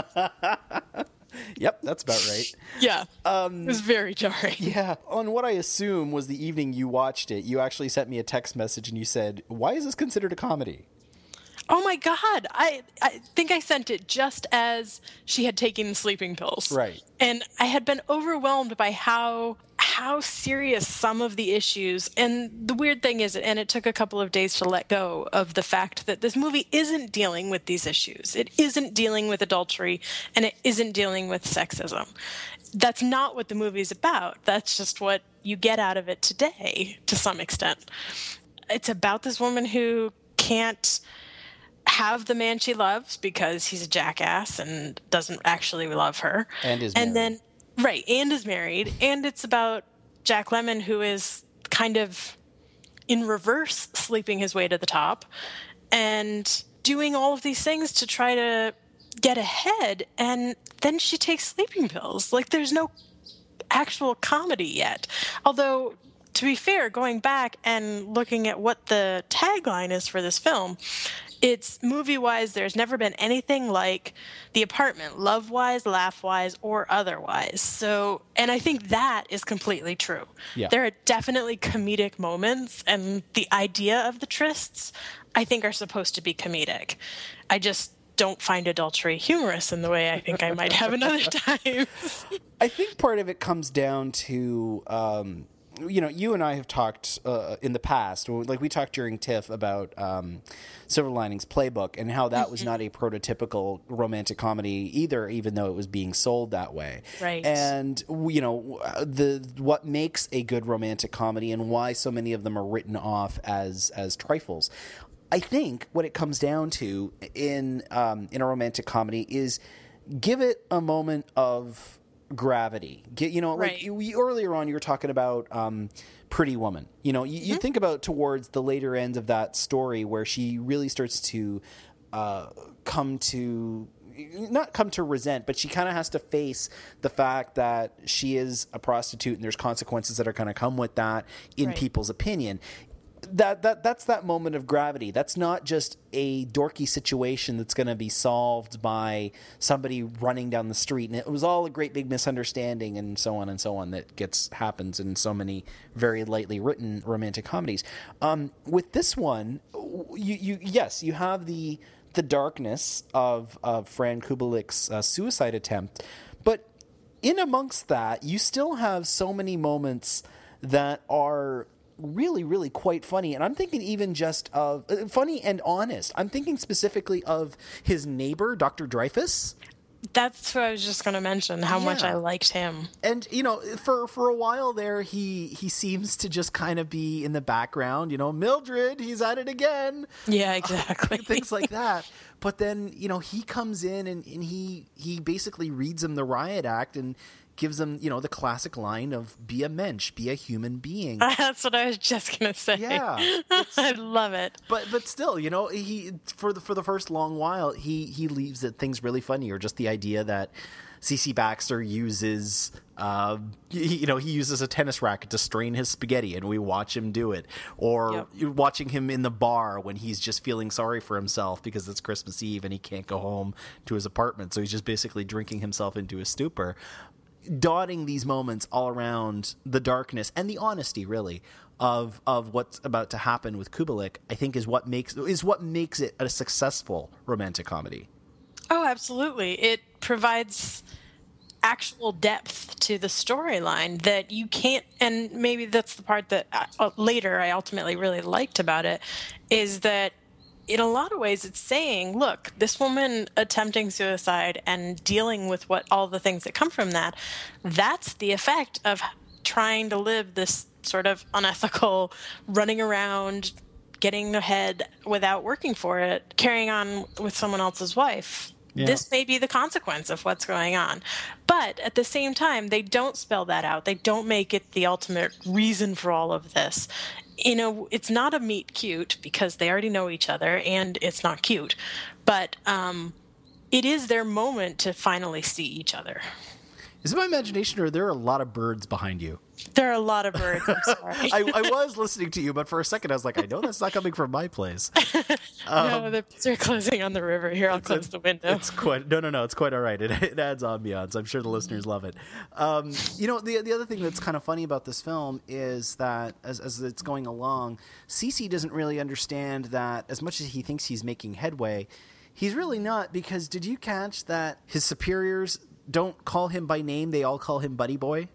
Yep, that's about right. Yeah. Um, it was very jarring. Yeah. On what I assume was the evening you watched it, you actually sent me a text message and you said, "Why is this considered a comedy?" Oh my God. I, I think I sent it just as she had taken the sleeping pills. Right. And I had been overwhelmed by how how serious some of the issues, and the weird thing is, and it took a couple of days to let go of the fact that this movie isn't dealing with these issues. It isn't dealing with adultery, and it isn't dealing with sexism. That's not what the movie's about. That's just what you get out of it today, to some extent. It's about this woman who can't have the man she loves because he's a jackass and doesn't actually love her. And is And married. then, right, and is married. And it's about Jack Lemmon, who is kind of in reverse sleeping his way to the top and doing all of these things to try to get ahead. And then she takes sleeping pills. Like, there's no actual comedy yet. Although, to be fair, going back and looking at what the tagline is for this film, it's movie-wise, there's never been anything like The Apartment, love-wise, laugh-wise, or otherwise. So, and I think that is completely true. Yeah. There are definitely comedic moments, and the idea of the trysts, I think, are supposed to be comedic. I just don't find adultery humorous in the way I think I might have another time. I think part of it comes down to um, you know, you and I have talked uh, in the past, like we talked during TIFF about um, Silver Linings Playbook and how that was not a prototypical romantic comedy either, even though it was being sold that way. Right. And, you know, the what makes a good romantic comedy and why so many of them are written off as as trifles. I think what it comes down to in um, in a romantic comedy is give it a moment of gravity. Get, you know, like Right. you, you, earlier on, you were talking about um, Pretty Woman. You know, you, you think about towards the later end of that story where she really starts to uh, come to. Not come to resent, but she kind of has to face the fact that she is a prostitute and there's consequences that are going to come with that in Right. people's opinion. That that that's that moment of gravity. That's not just a dorky situation that's going to be solved by somebody running down the street, and it was all a great big misunderstanding, and so on and so on that gets happens in so many very lightly written romantic comedies. Um, with this one, you you yes, you have the the darkness of of Fran Kubelik's uh, suicide attempt, but in amongst that, you still have so many moments that are really, really quite funny. And I'm thinking even just of uh, funny and honest. I'm thinking specifically of his neighbor, Doctor Dreyfus. That's who I was just going to mention, how much Yeah. I liked him. And, you know, for, for a while there, he, he seems to just kind of be in the background, you know, Mildred, he's at it again. Yeah, exactly. Things like that. But then, you know, he comes in and, and he, he basically reads him the riot act and gives them, you know, the classic line of be a mensch, be a human being. That's what I was just going to say. Yeah, it's- I love it. But but still, you know, he for the for the first long while, he he leaves it things really funny, or just the idea that C C Baxter uses, uh, he, you know, he uses a tennis racket to strain his spaghetti, and we watch him do it, or Yep. you're watching him in the bar when he's just feeling sorry for himself because it's Christmas Eve and he can't go home to his apartment, so he's just basically drinking himself into a stupor. Dotting these moments all around the darkness and the honesty, really, of of what's about to happen with Kubelik, I think is what makes is what makes it a successful romantic comedy. Oh, absolutely. It provides actual depth to the storyline that you can't, and maybe that's the part that uh, later I ultimately really liked about it, is that in a lot of ways it's saying, look, this woman attempting suicide and dealing with what all the things that come from that, that's the effect of trying to live this sort of unethical, running around, getting ahead without working for it, carrying on with someone else's wife. Yeah. This may be the consequence of what's going on. But at the same time, they don't spell that out. They don't make it the ultimate reason for all of this. You know, it's not a meet cute because they already know each other and it's not cute. But um, it is their moment to finally see each other. Is it my imagination, or are there a lot of birds behind you? There are a lot of birds. I'm sorry. I, I was listening to you, but for a second I was like, I know that's not coming from my place. no, the birds are closing on the river. Here, I'll close the window. It's quite no, no, no. It's quite all right. It, it adds ambiance. I'm sure the listeners love it. Um, you know, the the other thing that's kind of funny about this film is that as as it's going along, Cece doesn't really understand that as much as he thinks he's making headway, he's really not. Because did you catch that his superiors don't call him by name; they all call him Buddy Boy?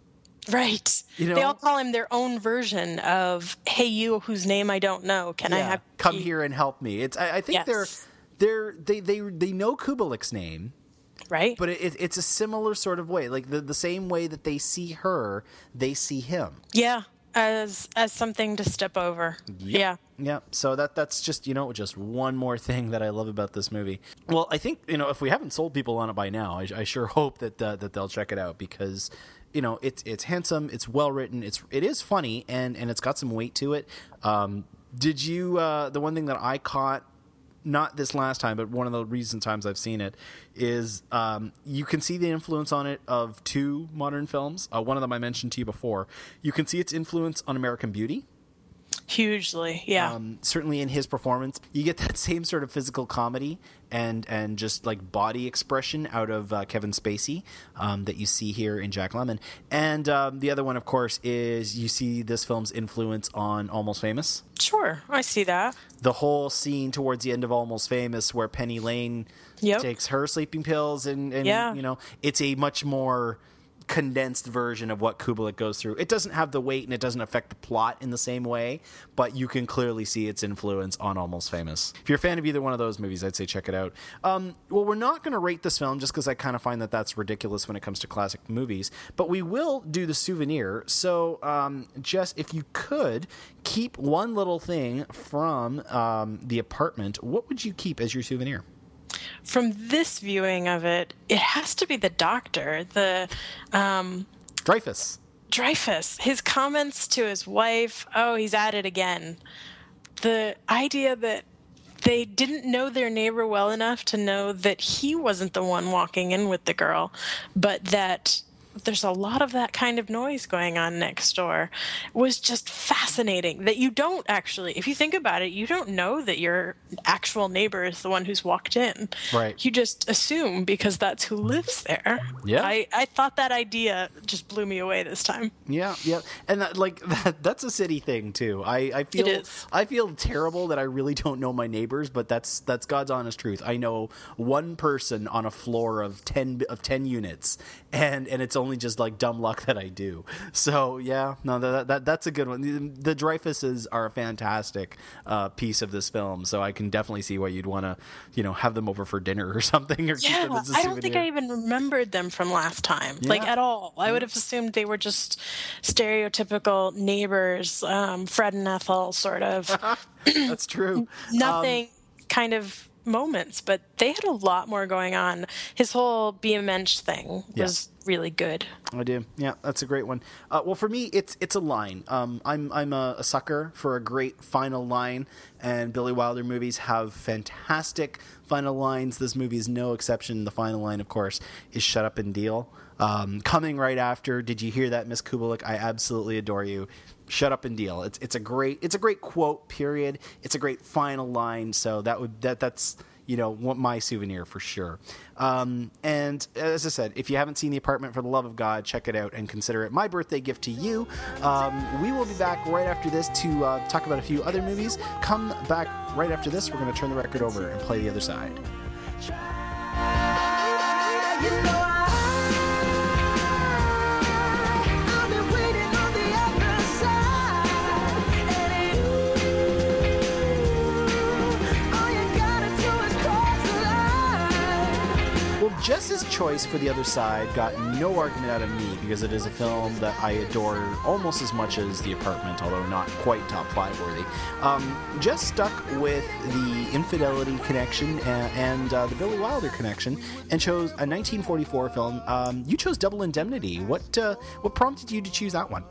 Right. You know? They all call him their own version of, hey, you whose name I don't know. Can I Yeah, have come you?" here and help me. It's I, I think Yes. they're they're they they they know Kubelik's name. Right. But it, it's a similar sort of way, like the, the same way that they see her, they see him. yeah. As as something to step over. Yeah. Yeah. So that that's just, you know, just one more thing that I love about this movie. Well, I think, you know, if we haven't sold people on it by now, I, I sure hope that uh, that they'll check it out because, you know, it's it's handsome, it's well written, it's it is funny, and and it's got some weight to it. Um, did you uh, the one thing that I caught, not this last time, but one of the recent times I've seen it, is um, you can see the influence on it of two modern films. Uh, one of them I mentioned to you before. You can see its influence on American Beauty. Hugely. Yeah. Um, certainly in his performance, you get that same sort of physical comedy and and just like body expression out of uh, Kevin Spacey um, that you see here in Jack Lemmon. And um, the other one, of course, is you see this film's influence on Almost Famous. Sure. I see that. The whole scene towards the end of Almost Famous where Penny Lane Yep. takes her sleeping pills and, and Yeah. you know, it's a much more condensed version of what Kubelik goes through. It doesn't have the weight and it doesn't affect the plot in the same way, but you can clearly see its influence on Almost Famous. If you're a fan of either one of those movies, I'd say check it out. Um, well, we're not going to rate this film just because I kind of find that that's ridiculous when it comes to classic movies, but we will do the souvenir. So, um, Jess, if you could keep one little thing from um, The Apartment, what would you keep as your souvenir? From this viewing of it, it has to be the doctor, the um, Dreyfus. Dreyfus. His comments to his wife, oh, he's at it again. The idea that they didn't know their neighbor well enough to know that he wasn't the one walking in with the girl, but that there's a lot of that kind of noise going on next door was just fascinating. That you don't actually, if you think about it, you don't know that your actual neighbor is the one who's walked in. Right. You just assume because that's who lives there. Yeah. I, I thought that idea just blew me away this time. Yeah, yeah, and that, like that, that's a city thing too. I, I feel It is. I feel terrible that I really don't know my neighbors, but that's that's God's honest truth. I know one person on a floor of ten of ten units, and and it's only just like dumb luck that I do. So yeah, no, that, that that's a good one. The, the Dreyfuses are a fantastic uh, piece of this film, so I can definitely see why you'd want to, you know, have them over for dinner or something, or keep Yeah, them as a I don't think souvenir. I even remembered them from last time, like Yeah. at all. I would have assumed they were just stereotypical neighbors, um, Fred and Ethel, sort of. That's true. Nothing kind of moments, but they had a lot more going on. His whole be a mensch thing Yeah. was really good. I do. Yeah, that's a great one. Uh, well, for me, it's it's a line. Um, I'm I'm a, a sucker for a great final line, and Billy Wilder movies have fantastic final lines. This movie is no exception. The final line, of course, is "Shut up and deal." Um, coming right after, "Did you hear that, Miss Kubelik? I absolutely adore you. Shut up and deal." It's it's a great it's a great quote. Period. It's a great final line. So that would that that's. you know, want my souvenir for sure. Um, and as I said, if you haven't seen The Apartment, for the love of God, check it out and consider it my birthday gift to you. Um, we will be back right after this to uh, talk about a few other movies. Come back right after this. We're going to turn the record over and play the other side. You know I've been waiting on the other side, and you, all you gotta do is cross the line. Well, Jess's choice for The Other Side got no argument out of me because it is a film that I adore almost as much as The Apartment, although not quite top five worthy. Um, Jess stuck with the infidelity connection and, and uh, the Billy Wilder connection and chose a nineteen forty-four film. Um, you chose Double Indemnity. What uh, what prompted you to choose that one?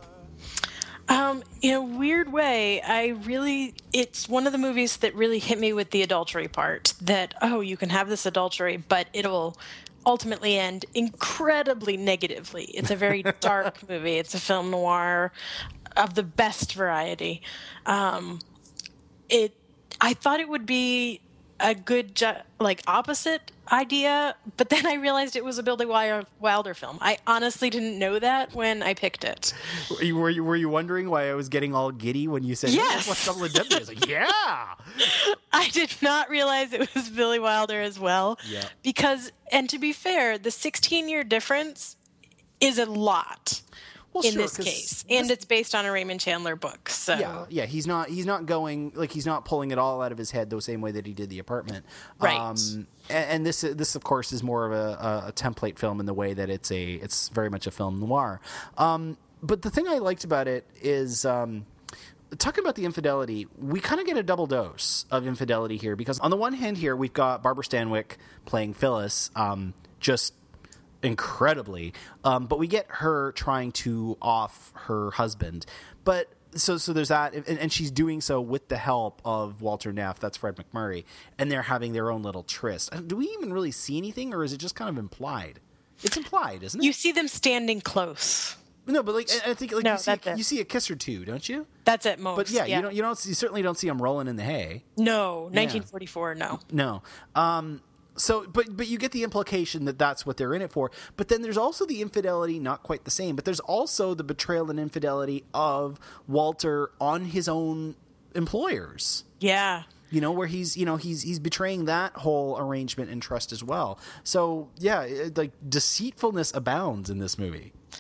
Um, in a weird way, I really, it's one of the movies that really hit me with the adultery part. That, oh, you can have this adultery, but it'll ultimately end incredibly negatively. It's a very dark movie. It's a film noir of the best variety. Um, it, I thought it would be a good, ju- like, opposite idea, but then I realized it was a Billy Wil- Wilder film. I honestly didn't know that when I picked it. Were you, were you, were you wondering why I was getting all giddy when you said, Yes. what's Double Indemnity? I was like, yeah! I did not realize it was Billy Wilder as well. Yeah. Because, and to be fair, the sixteen-year difference is a lot Well, in sure, this 'cause case. And this- it's based on a Raymond Chandler book. So Yeah, yeah, he's not he's not going like he's not pulling it all out of his head the same way that he did The Apartment. Right. Um, and, and this this of course is more of a, a template film in the way that it's a it's very much a film noir. Um, but the thing I liked about it is um, talking about the infidelity. We kind of get a double dose of infidelity here because on the one hand here we've got Barbara Stanwyck playing Phyllis, um, just incredibly, um, but we get her trying to off her husband. But so so there's that, and, and she's doing so with the help of Walter Neff, that's Fred McMurray, and they're having their own little tryst. Do we even really see anything, or is it just kind of implied? It's implied, isn't it? you see them standing close. No, but like I I think like No, you, see, that's it. you see a kiss or two, don't you? That's at most. But yeah, you don't you don't you certainly don't see them rolling in the hay. No, nineteen forty-four, no. No. Um, so, but but you get the implication that that's what they're in it for. But then there's also the infidelity, not quite the same, but there's also the betrayal and infidelity of Walter on his own employers. Yeah. You know, where he's, you know, he's he's betraying that whole arrangement and trust as well. So, yeah, it, like deceitfulness abounds in this movie.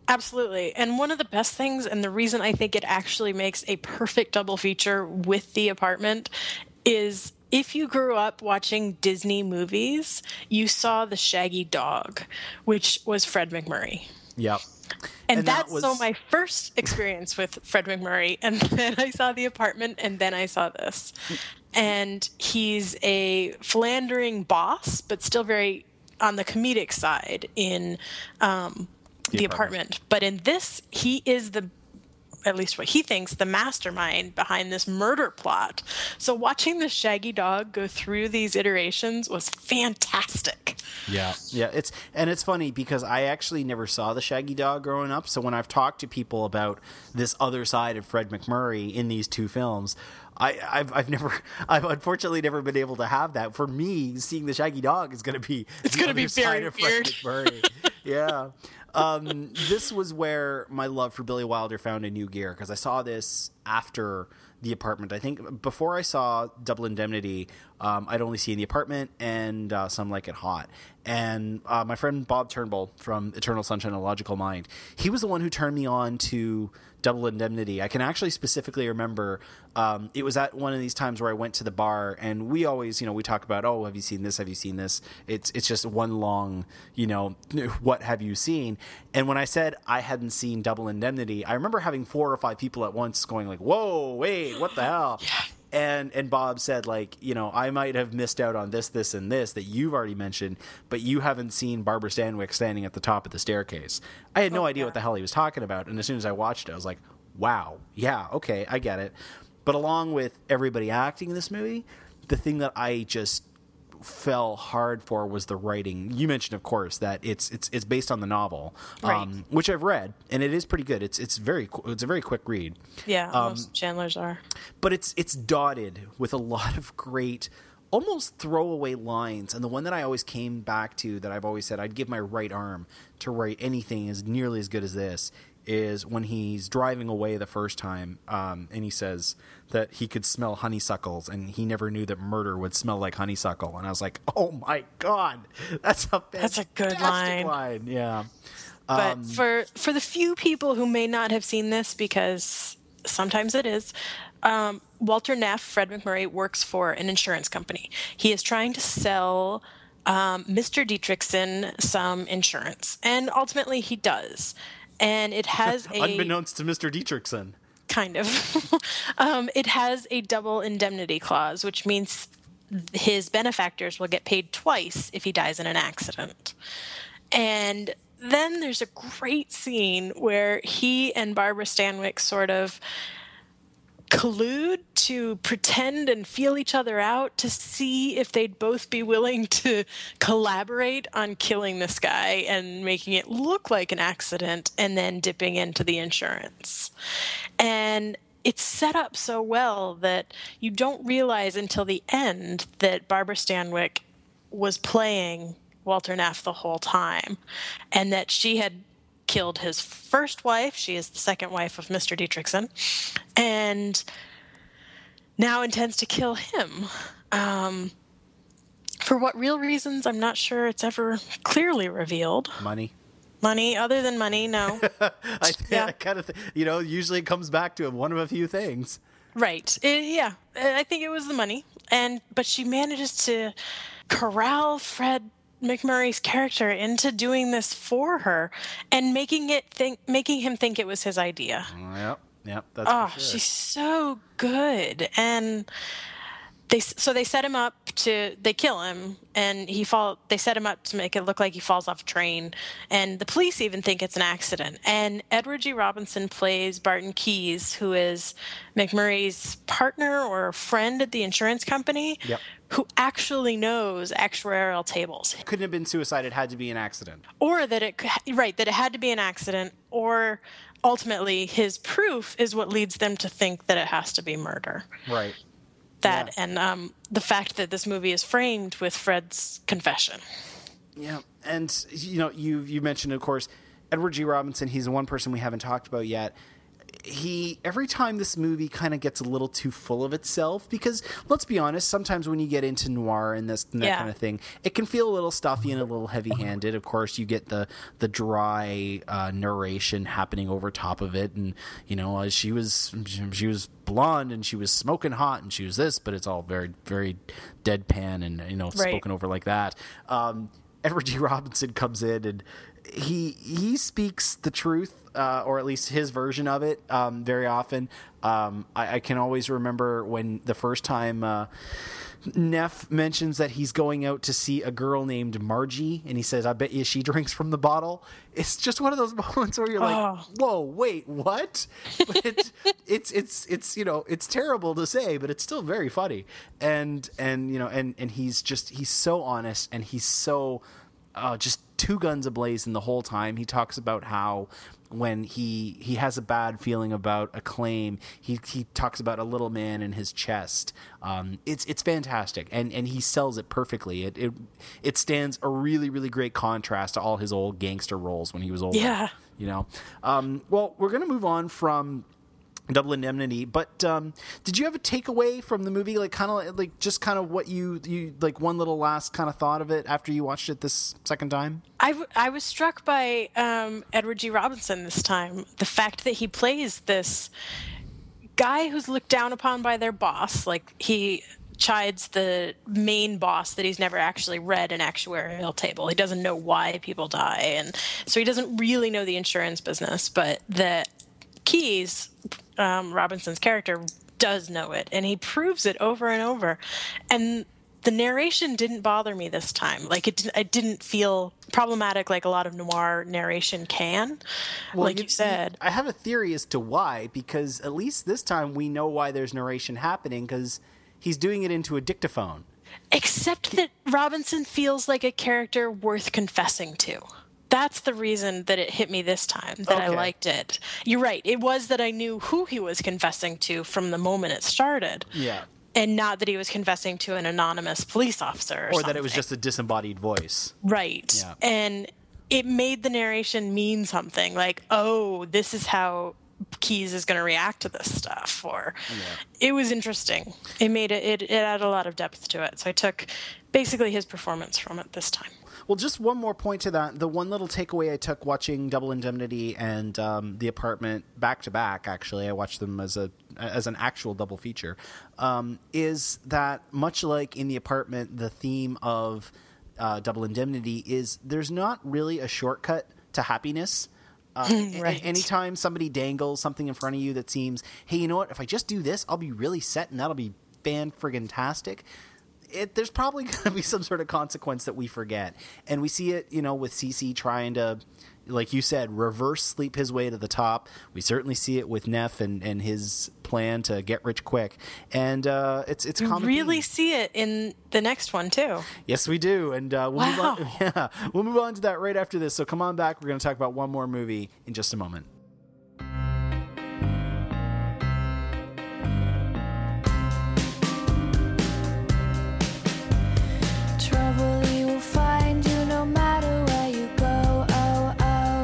Absolutely. And one of the best things, and the reason I think it actually makes a perfect double feature with The Apartment, is if you grew up watching Disney movies, you saw the Shaggy Dog, which was Fred MacMurray. Yep. And, And that that's was- so my first experience with Fred MacMurray. And then I saw The Apartment, and then I saw this. And he's a philandering boss, but still very on the comedic side in um, The, The apartment. Apartment. But in this, he is the, at least what he thinks, the mastermind behind this murder plot. So watching the Shaggy Dog go through these iterations was fantastic. Yeah, yeah. It's and it's funny because I actually never saw the Shaggy Dog growing up. So when I've talked to people about this other side of Fred MacMurray in these two films, I, I've I've never I've unfortunately never been able to have that. For me, seeing the Shaggy Dog is going to be It's the gonna be other side very of Fred weird. MacMurray. Yeah. Um, this was where my love for Billy Wilder found a new gear because I saw this after The Apartment. I think before I saw Double Indemnity, um, I'd only seen The Apartment and uh, Some Like It Hot. And uh, my friend Bob Turnbull from Eternal Sunshine of the Logical Mind, he was the one who turned me on to Double Indemnity. I can actually specifically remember um, it was at one of these times where I went to the bar, and we always, you know, we talk about, oh, have you seen this? Have you seen this? It's it's just one long, you know, what have you seen? And when I said I hadn't seen Double Indemnity, I remember having four or five people at once going like, whoa, wait, what the hell? And and Bob said, like, you know, I might have missed out on this, this, and this that you've already mentioned, but you haven't seen Barbara Stanwyck standing at the top of the staircase. I had no idea what the hell he was talking about, and as soon as I watched it, I was like, wow, yeah, okay, I get it. But along with everybody acting in this movie, the thing that I just fell hard for was the writing. You mentioned, of course, that it's it's it's based on the novel, Right. um, which I've read, and it is pretty good. It's it's very qu- it's a very quick read. Yeah, Um, most Chandlers are. But it's it's dotted with a lot of great, almost throwaway lines. And the one that I always came back to, that I've always said I'd give my right arm to write anything as nearly as good as this, is when he's driving away the first time, um, and he says that he could smell honeysuckles, and he never knew that murder would smell like honeysuckle. And I was like, oh my god, that's a That's a good fantastic line. line. Yeah. But Um, for for the few people who may not have seen this, because sometimes it is, um, Walter Neff, Fred MacMurray, works for an insurance company. He is trying to sell um, Mister Dietrichson some insurance, and ultimately he does. And it has a Unbeknownst to Mister Dietrichson. kind of um, it has a double indemnity clause, which means his benefactors will get paid twice if he dies in an accident. And then there's a great scene where he and Barbara Stanwyck sort of collude to pretend and feel each other out to see if they'd both be willing to collaborate on killing this guy and making it look like an accident and then dipping into the insurance. And it's set up so well that you don't realize until the end that Barbara Stanwyck was playing Walter Neff the whole time, and that she had killed his first wife. She is the second wife of Mister Dietrichson, and now intends to kill him. Um, for what real reasons, I'm not sure it's ever clearly revealed. Money. Money, other than money, no. I, Yeah. I kind of, th- you know, usually it comes back to one of a few things. Right. It- yeah. I think it was the money. And but she manages to corral Fred MacMurray's character into doing this for her and making it think making him think it was his idea. Yep, yep, that's Oh, for sure. she's so good. And they so they set him up to they kill him, and he fall they set him up to make it look like he falls off a train, and the police even think it's an accident. And Edward G. Robinson plays Barton Keyes, who is MacMurray's partner or friend at the insurance company, Yep. who actually knows actuarial tables, Couldn't have been suicide. It had to be an accident. or that it right that it had to be an accident, or ultimately his proof is what leads them to think that it has to be murder. Right. That Yeah. and um, the fact that this movie is framed with Fred's confession. Yeah, and you know, you you mentioned, of course, Edward G. Robinson. He's the one person we haven't talked about yet. he every time this movie kind of gets a little too full of itself, because let's be honest, sometimes when you get into noir and this and that Yeah. kind of thing, it can feel a little stuffy and a little heavy-handed. Of course, you get the the dry uh, narration happening over top of it, and you know, uh, she was she was blonde and she was smoking hot and she was this, but it's all very very deadpan and you know Right. spoken over like that. Um, Edward G. Robinson comes in and he he speaks the truth, uh, or at least his version of it, um, very often. Um, I, I can always remember when the first time uh, Neff mentions that he's going out to see a girl named Margie, and he says, "I bet you she drinks from the bottle." It's just one of those moments where you're like, Oh. "Whoa, wait, what?" But it, it's it's it's you know it's terrible to say, but it's still very funny, and and you know and and he's just he's so honest, and he's so uh, just two guns ablazing the whole time. He talks about how when he he has a bad feeling about a claim, he he talks about a little man in his chest. Um, it's it's fantastic, and and he sells it perfectly. It it it stands a really really great contrast to all his old gangster roles when he was older. Yeah. You know. Um, well, we're gonna move on from Double Indemnity, but um, did you have a takeaway from the movie, like kind of like just kind of what you you like one little last kind of thought of it after you watched it this second time? I, w- I was struck by um, Edward G. Robinson this time. The fact that he plays this guy who's looked down upon by their boss, like he chides the main boss that he's never actually read an actuarial table. He doesn't know why people die, and so he doesn't really know the insurance business, but that Keyes, um, Robinson's character, does know it, and he proves it over and over. And the narration didn't bother me this time. Like it, didn't, it didn't feel problematic like a lot of noir narration can. Well, like you, said, I have a theory as to why, because at least this time we know why there's narration happening, because he's doing it into a dictaphone. except that Robinson feels like a character worth confessing to. That's the reason that it hit me this time, that I Okay. liked it. You're right. It was that I knew who he was confessing to from the moment it started. Yeah. And not that he was confessing to an anonymous police officer. Or, Or that it was something. just a disembodied voice. Right. Yeah. And it made the narration mean something. Like, oh, this is how Keyes is going to react to this stuff. Or it was interesting. It made it, it, it added a lot of depth to it. So I took basically his performance from it this time. Well, just one more point to that. The one little takeaway I took watching Double Indemnity and um, The Apartment back to back, actually, I watched them as a as an actual double feature, um, is that much like in The Apartment, the theme of uh, Double Indemnity is there's not really a shortcut to happiness. Uh, a- Right. Anytime somebody dangles something in front of you that seems, hey, you know what? If I just do this, I'll be really set, and that'll be fan-friggin-tastic. It, there's probably going to be some sort of consequence that we forget. And we see it, you know, with Cece trying to, like you said, reverse sleep his way to the top. We certainly see it with Neff and, and his plan to get rich quick. And uh, it's it's You common really theme. see it in the next one, too. Yes, we do. And uh, we'll, move on, Wow. yeah, we'll move on to that right after this. So come on back. We're going to talk about one more movie in just a moment. Trouble you will find you no matter where you go. Oh, oh.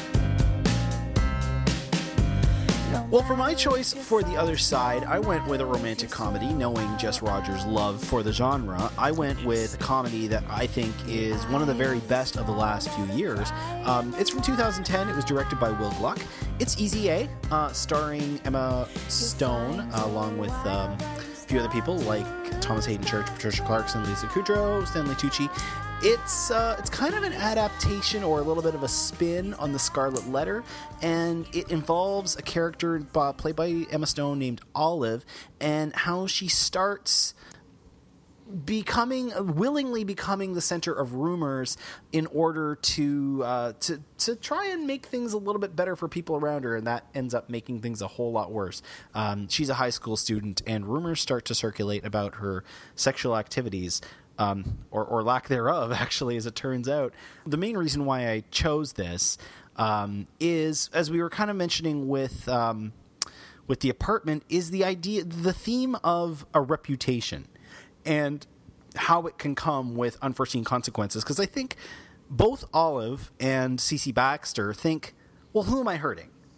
No Well, for my matter choice if for you the other side, I went with a romantic comedy, knowing Jess Rogers' love for the genre. I went with a comedy that I think is one of the very best of the last few years. Um, it's from two thousand ten. It was directed by Will Gluck. It's Easy A, uh, starring Emma Stone, uh, along with um, a few other people like Thomas Hayden Church, Patricia Clarkson, Lisa Kudrow, Stanley Tucci. It's uh, it's kind of an adaptation or a little bit of a spin on The Scarlet Letter, and it involves a character uh, played by Emma Stone named Olive, and how she starts becoming willingly becoming the center of rumors in order to uh, to to try and make things a little bit better for people around her, and that ends up making things a whole lot worse. Um, she's a high school student, and rumors start to circulate about her sexual activities. Um, or, or lack thereof, actually, as it turns out. The main reason why I chose this um, is, as we were kind of mentioning with um, with The Apartment, is the idea, the theme of a reputation and how it can come with unforeseen consequences. Because I think both Olive and Cece Baxter think, well, who am I hurting?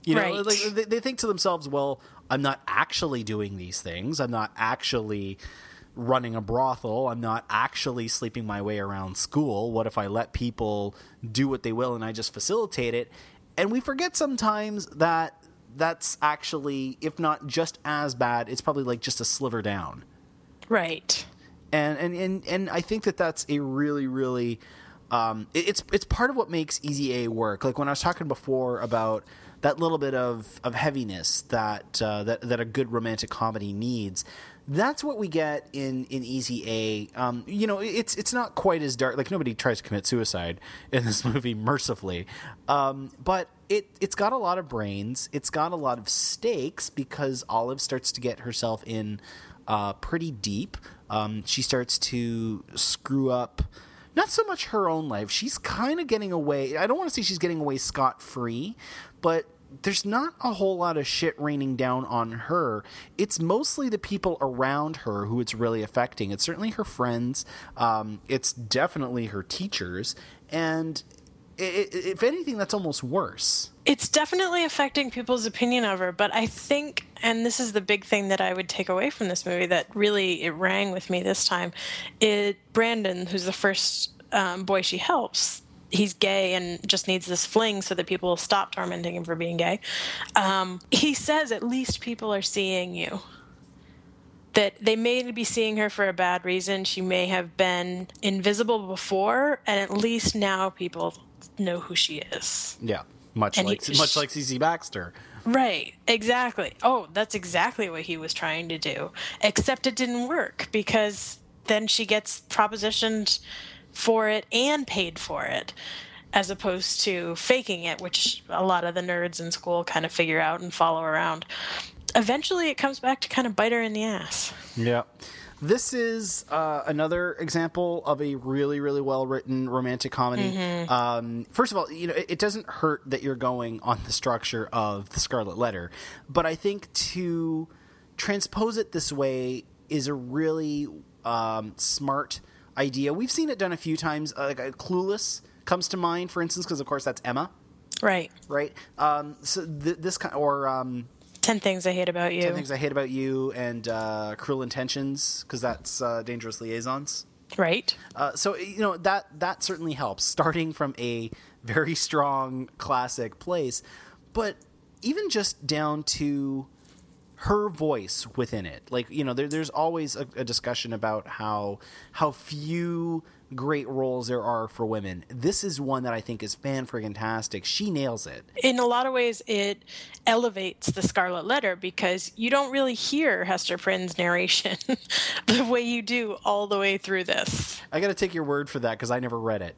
You know, Right. like they, they think to themselves, well, I'm not actually doing these things. I'm not actually running a brothel. I'm not actually sleeping my way around school. What if I let people do what they will and I just facilitate it? And we forget sometimes that that's actually, if not just as bad, it's probably like just a sliver down. Right. And and and, and I think that that's a really, really um, it, it's it's part of what makes Easy A work. Like when I was talking before about that little bit of, of heaviness that uh, that that a good romantic comedy needs. That's what we get in, in Easy A. Um, you know, it's it's not quite as dark. Like nobody tries to commit suicide in this movie, mercifully, um, but it it's got a lot of brains. It's got a lot of stakes because Olive starts to get herself in uh, pretty deep. Um, she starts to screw up. Not so much her own life. She's kind of getting away. I don't want to say she's getting away scot-free, but there's not a whole lot of shit raining down on her. It's mostly the people around her who it's really affecting. It's certainly her friends. Um, it's definitely her teachers. And it, it, if anything, that's almost worse. It's definitely affecting people's opinion of her, but I think, and this is the big thing that I would take away from this movie that really it rang with me this time, it Brandon, who's the first um, boy she helps, he's gay and just needs this fling so that people will stop tormenting him for being gay. Um, he says at least people are seeing you. That they may be seeing her for a bad reason. She may have been invisible before, and at least now people know who she is. Yeah, much And like he- much like C C Baxter. Right, exactly. Oh, that's exactly what he was trying to do. Except it didn't work because then she gets propositioned for it and paid for it, as opposed to faking it, which a lot of the nerds in school kind of figure out and follow around. Eventually, it comes back to kind of bite her in the ass. Yeah. This is uh, another example of a really, really well-written romantic comedy. Mm-hmm. Um, first of all, you know, it, it doesn't hurt that you're going on the structure of The Scarlet Letter, but I think to transpose it this way is a really um, smart idea. We've seen it done a few times. Uh, like uh, Clueless comes to mind, for instance, because of course that's Emma, Right. right? Um, so th- this kind, or um, Ten Things I Hate About You. Ten Things I Hate About You, and uh, Cruel Intentions, because that's uh, Dangerous Liaisons. Right. Uh, so you know that that certainly helps, starting from a very strong classic place, but even just down to her voice within it. Like, you know, there, there's always a, a discussion about how how few great roles there are for women. This is one that I think is fan-friggin-tastic. She nails it. In a lot of ways, it elevates The Scarlet Letter because you don't really hear Hester Prynne's narration the way you do all the way through this. I got to take your word for that because I never read it.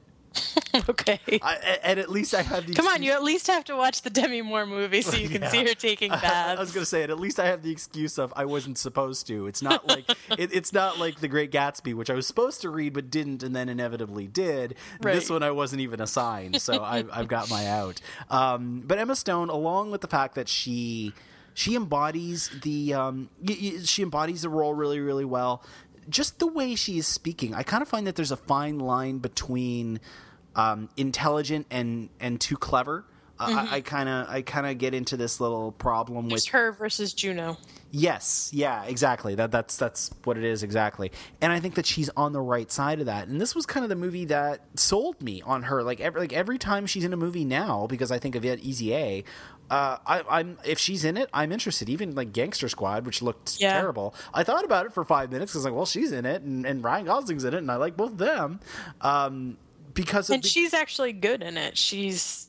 Okay. I, and at least I have the Come on, excuse- you at least have to watch the Demi Moore movie so you can Yeah. see her taking baths. I was going to say it. At least I have the excuse of I wasn't supposed to. It's not like it, it's not like The Great Gatsby, which I was supposed to read but didn't, and then inevitably did. Right. This one I wasn't even assigned, so I've, I've got my out. Um, but Emma Stone, along with the fact that she she embodies the um, y- y- she embodies the role really, really well. Just the way she is speaking, I kind of find that there's a fine line between um, intelligent and and too clever. Uh, I kind of I kind of get into this little problem with Just her versus Juno. yes, yeah, exactly. That that's that's what it is exactly. And I think that she's on the right side of that. And this was kind of the movie that sold me on her. Like every like every time she's in a movie now, because I think of it Easy A, uh, I, I'm if she's in it, I'm interested. Even like Gangster Squad, which looked Yeah. terrible. I thought about it for five minutes because like, well, she's in it, and, and Ryan Gosling's in it, and I like both of them. Um, because of And the- she's actually good in it. She's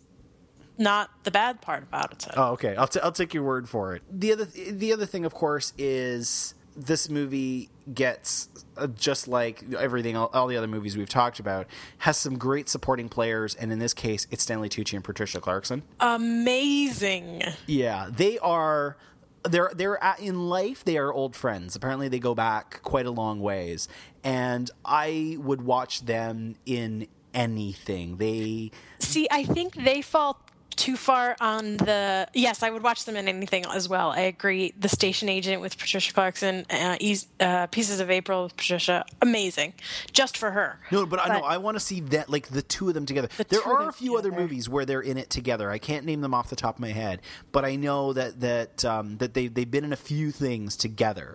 not the bad part about it. Oh, okay. I'll, t- I'll take your word for it. The other th- the other thing, of course, is this movie gets uh, just like everything, all, all the other movies we've talked about, has some great supporting players, and in this case, it's Stanley Tucci and Patricia Clarkson. Amazing. Yeah, they are. They're they're at, in life. They are old friends. Apparently, they go back quite a long ways, and I would watch them in anything. They See, I think they fall too far on the. Yes, I would watch them in anything as well. I agree. The Station Agent with Patricia Clarkson, uh, Eas- uh, Pieces of April with Patricia, amazing, just for her. No, but, I know I want to see that, like the two of them together. The There two of are them a few other together. movies where they're in it together. I can't name them off the top of my head, but I know that that um, that they they've been in a few things together.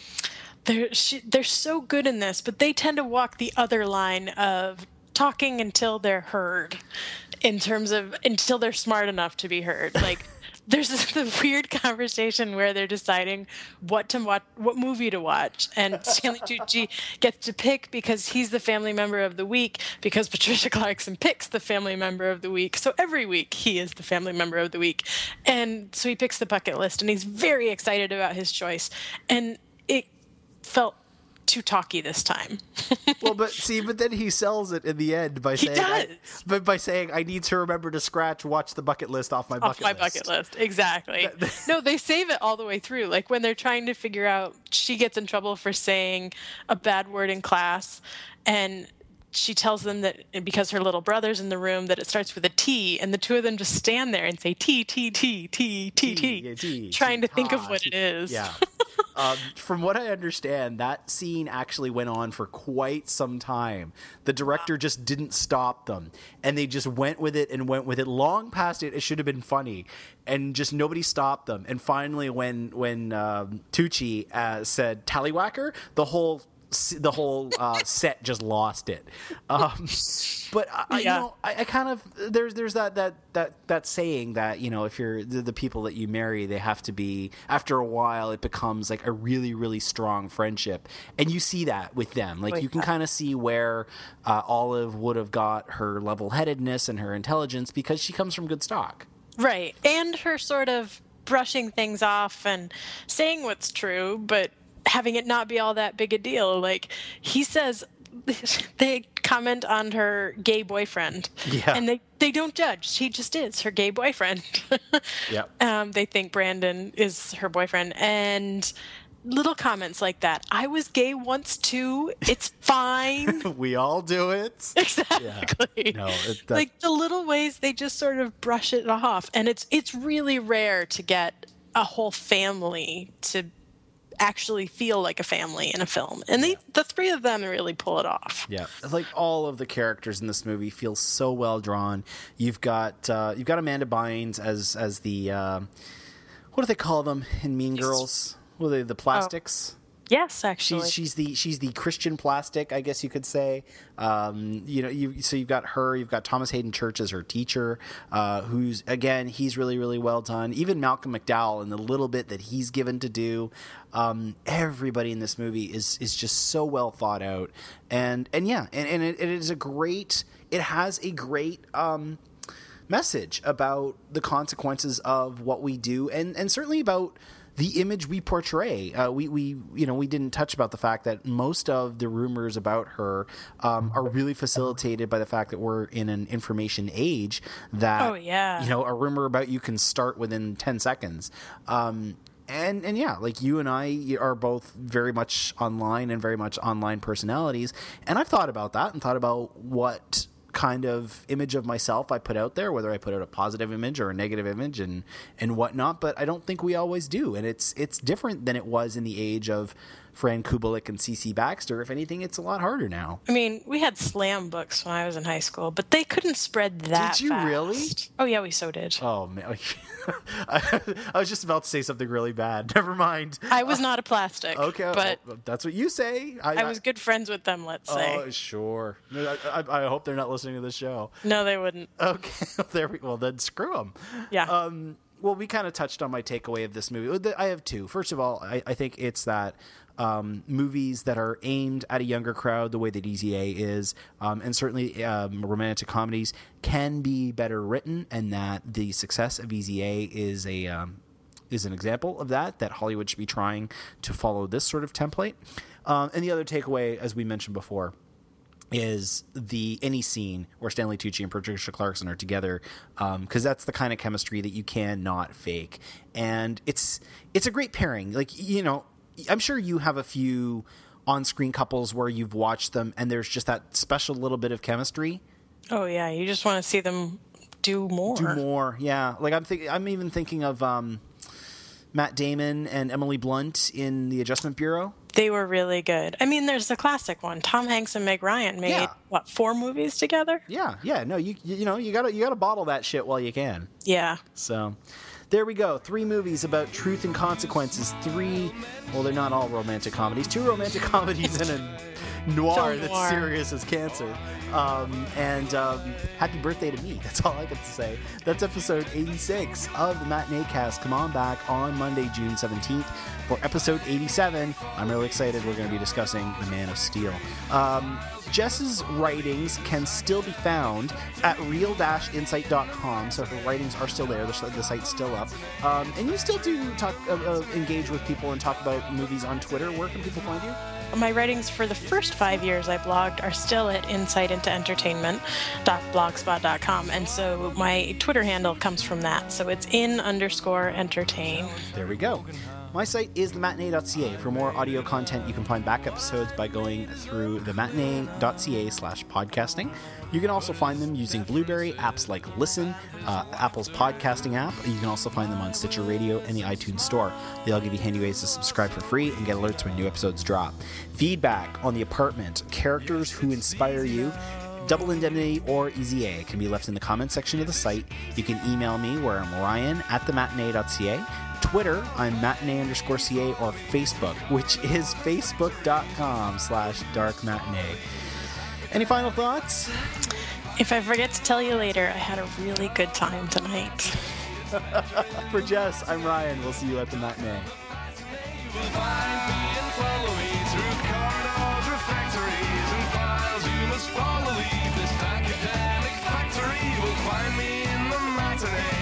They're she, they're so good in this, but they tend to walk the other line of talking until they're heard, in terms of until they're smart enough to be heard. Like there's this, the weird conversation where they're deciding what to watch, what movie to watch, and Stanley Tucci gets to pick because he's the family member of the week, because Patricia Clarkson picks the family member of the week. So every week he is the family member of the week, and so he picks the bucket list, and he's very excited about his choice, and it felt too talky this time. Well, but see, but then he sells it in the end by He saying, I, does. but by saying, I need to remember to scratch, watch the bucket list off my Off bucket my list. bucket list, exactly. No, they save it all the way through. Like when they're trying to figure out, she gets in trouble for saying a bad word in class, and she tells them that because her little brother's in the room, that it starts with a T, and the two of them just stand there and say T, T, T, T, T, T, yeah, T, trying T, to think of ta, what T. it is. Yeah. Um, from what I understand, that scene actually went on for quite some time. The director just didn't stop them, and they just went with it and went with it long past it. It should have been funny, and just nobody stopped them. And finally, when when um, Tucci uh, said "tallywhacker," the whole the whole uh, set just lost it. Um, but I, I- you Yeah. know, I, I kind of there's there's that that that that saying that, you know, if you're the, the people that you marry, they have to be, after a while it becomes like a really really strong friendship, and you see that with them. Like Like you can that. kind of see where uh, Olive would have got her level-headedness and her intelligence because she comes from good stock. Right. And her sort of brushing things off and saying what's true, but having it not be all that big a deal. Like he says, they comment on her gay boyfriend. Yeah. And they, they don't judge. He just is her gay boyfriend. Yep. Um, they think Brandon is her boyfriend. And little comments like that. I was gay once too. It's fine. We all do it. Exactly. No, it- that- like the little ways they just sort of brush it off, and it's it's really rare to get a whole family to actually feel like a family in a film, and they the three of them really pull it off. Yeah, like all of the characters in this movie feel so well drawn. You've got uh, you've got Amanda Bynes as as the uh, what do they call them in Mean Girls? What are they, the plastics? Yes, actually. She's she's the she's the Christian plastic, I guess you could say. Um, you know, you so you've got her, you've got Thomas Hayden Church as her teacher, uh, who's again he's really really well done. Even Malcolm McDowell and the little bit that he's given to do. Um, everybody in this movie is is just so well thought out, and and yeah, and, and it, it is a great. It has a great. Um, message about the consequences of what we do, and and certainly about the image we portray. Uh, we, we, you know, we didn't touch about the fact that most of the rumors about her um, are really facilitated by the fact that we're in an information age. That, Oh, yeah. you know, a rumor about you can start within ten seconds. Um, and and yeah, like you and I are both very much online and very much online personalities. And I've thought about that and thought about what kind of image of myself I put out there, whether I put out a positive image or a negative image and and whatnot, but I don't think we always do, and it's it's different than it was in the age of Fran Kubelik and C C Baxter. If anything, it's a lot harder now. I mean, we had slam books when I was in high school, but they couldn't spread that Did you fast. really? Oh, yeah, we so did. Oh man, I, I was just about to say something really bad. Never mind. I was not a plastic. Okay, But well, that's what you say. I was good friends with them, let's say. Oh, sure. I, I, I hope they're not listening to this show. No, they wouldn't. Okay, there we. Well, then screw them. Yeah. Um, well, we kind of touched on my takeaway of this movie. I have two. First of all, I, I think it's that um, movies that are aimed at a younger crowd, the way that Easy A is, um, and certainly um, romantic comedies, can be better written, and that the success of Easy A is a um, is an example of that. That Hollywood should be trying to follow this sort of template. Um, and the other takeaway, as we mentioned before, is the any scene where Stanley Tucci and Patricia Clarkson are together, because um, that's the kind of chemistry that you cannot fake, and it's it's a great pairing. Like, you know, I'm sure you have a few on-screen couples where you've watched them and there's just that special little bit of chemistry. Oh, yeah, you just want to see them do more. Do more, yeah. Like I'm thinking, I'm even thinking of um, Matt Damon and Emily Blunt in The Adjustment Bureau. They were really good. I mean, there's the classic one. Tom Hanks and Meg Ryan made, Yeah. what, four movies together? Yeah, yeah. No, you you know you gotta you gotta bottle that shit while you can. Yeah. So, there we go. Three movies about truth and consequences. Three, well, they're not all romantic comedies. Two romantic comedies and a noir Film that's noir. serious as cancer. Um, and um, happy birthday to me. That's all I got to say. That's episode eighty-six of the Matinee Cast. Come on back on Monday, June seventeenth for episode eighty-seven. I'm really excited. We're going to be discussing The Man of Steel. Um, Jess's writings can still be found at real dash insight dot com. So her writings are still there. The, the site's still up. Um, and you still do talk, uh, uh, engage with people and talk about movies on Twitter. Where can people find you? My writings for the first five years I blogged are still at insight into entertainment dot blogspot dot com. And so my Twitter handle comes from that. So it's in underscore entertain. There we go. My site is the matinee dot c a. For more audio content, you can find back episodes by going through the matinee dot c a slash podcasting. You can also find them using Blueberry, apps like Listen, uh, Apple's podcasting app. You can also find them on Stitcher Radio and the iTunes Store. They all give you handy ways to subscribe for free and get alerts when new episodes drop. Feedback on The Apartment, characters who inspire you, Double Indemnity, or Easy A can be left in the comment section of the site. You can email me where I'm Ryan at the matinee dot c a. Twitter, I'm matinee underscore ca, or Facebook, which is facebook.com slash dark matinee. Any final thoughts? If I forget to tell you later, I had a really good time tonight. For Jess, I'm Ryan. We'll see you at the matinee. You will find me and follow me through corridors or factories and files. You must follow leave this academic factory. You will find me in the matinee.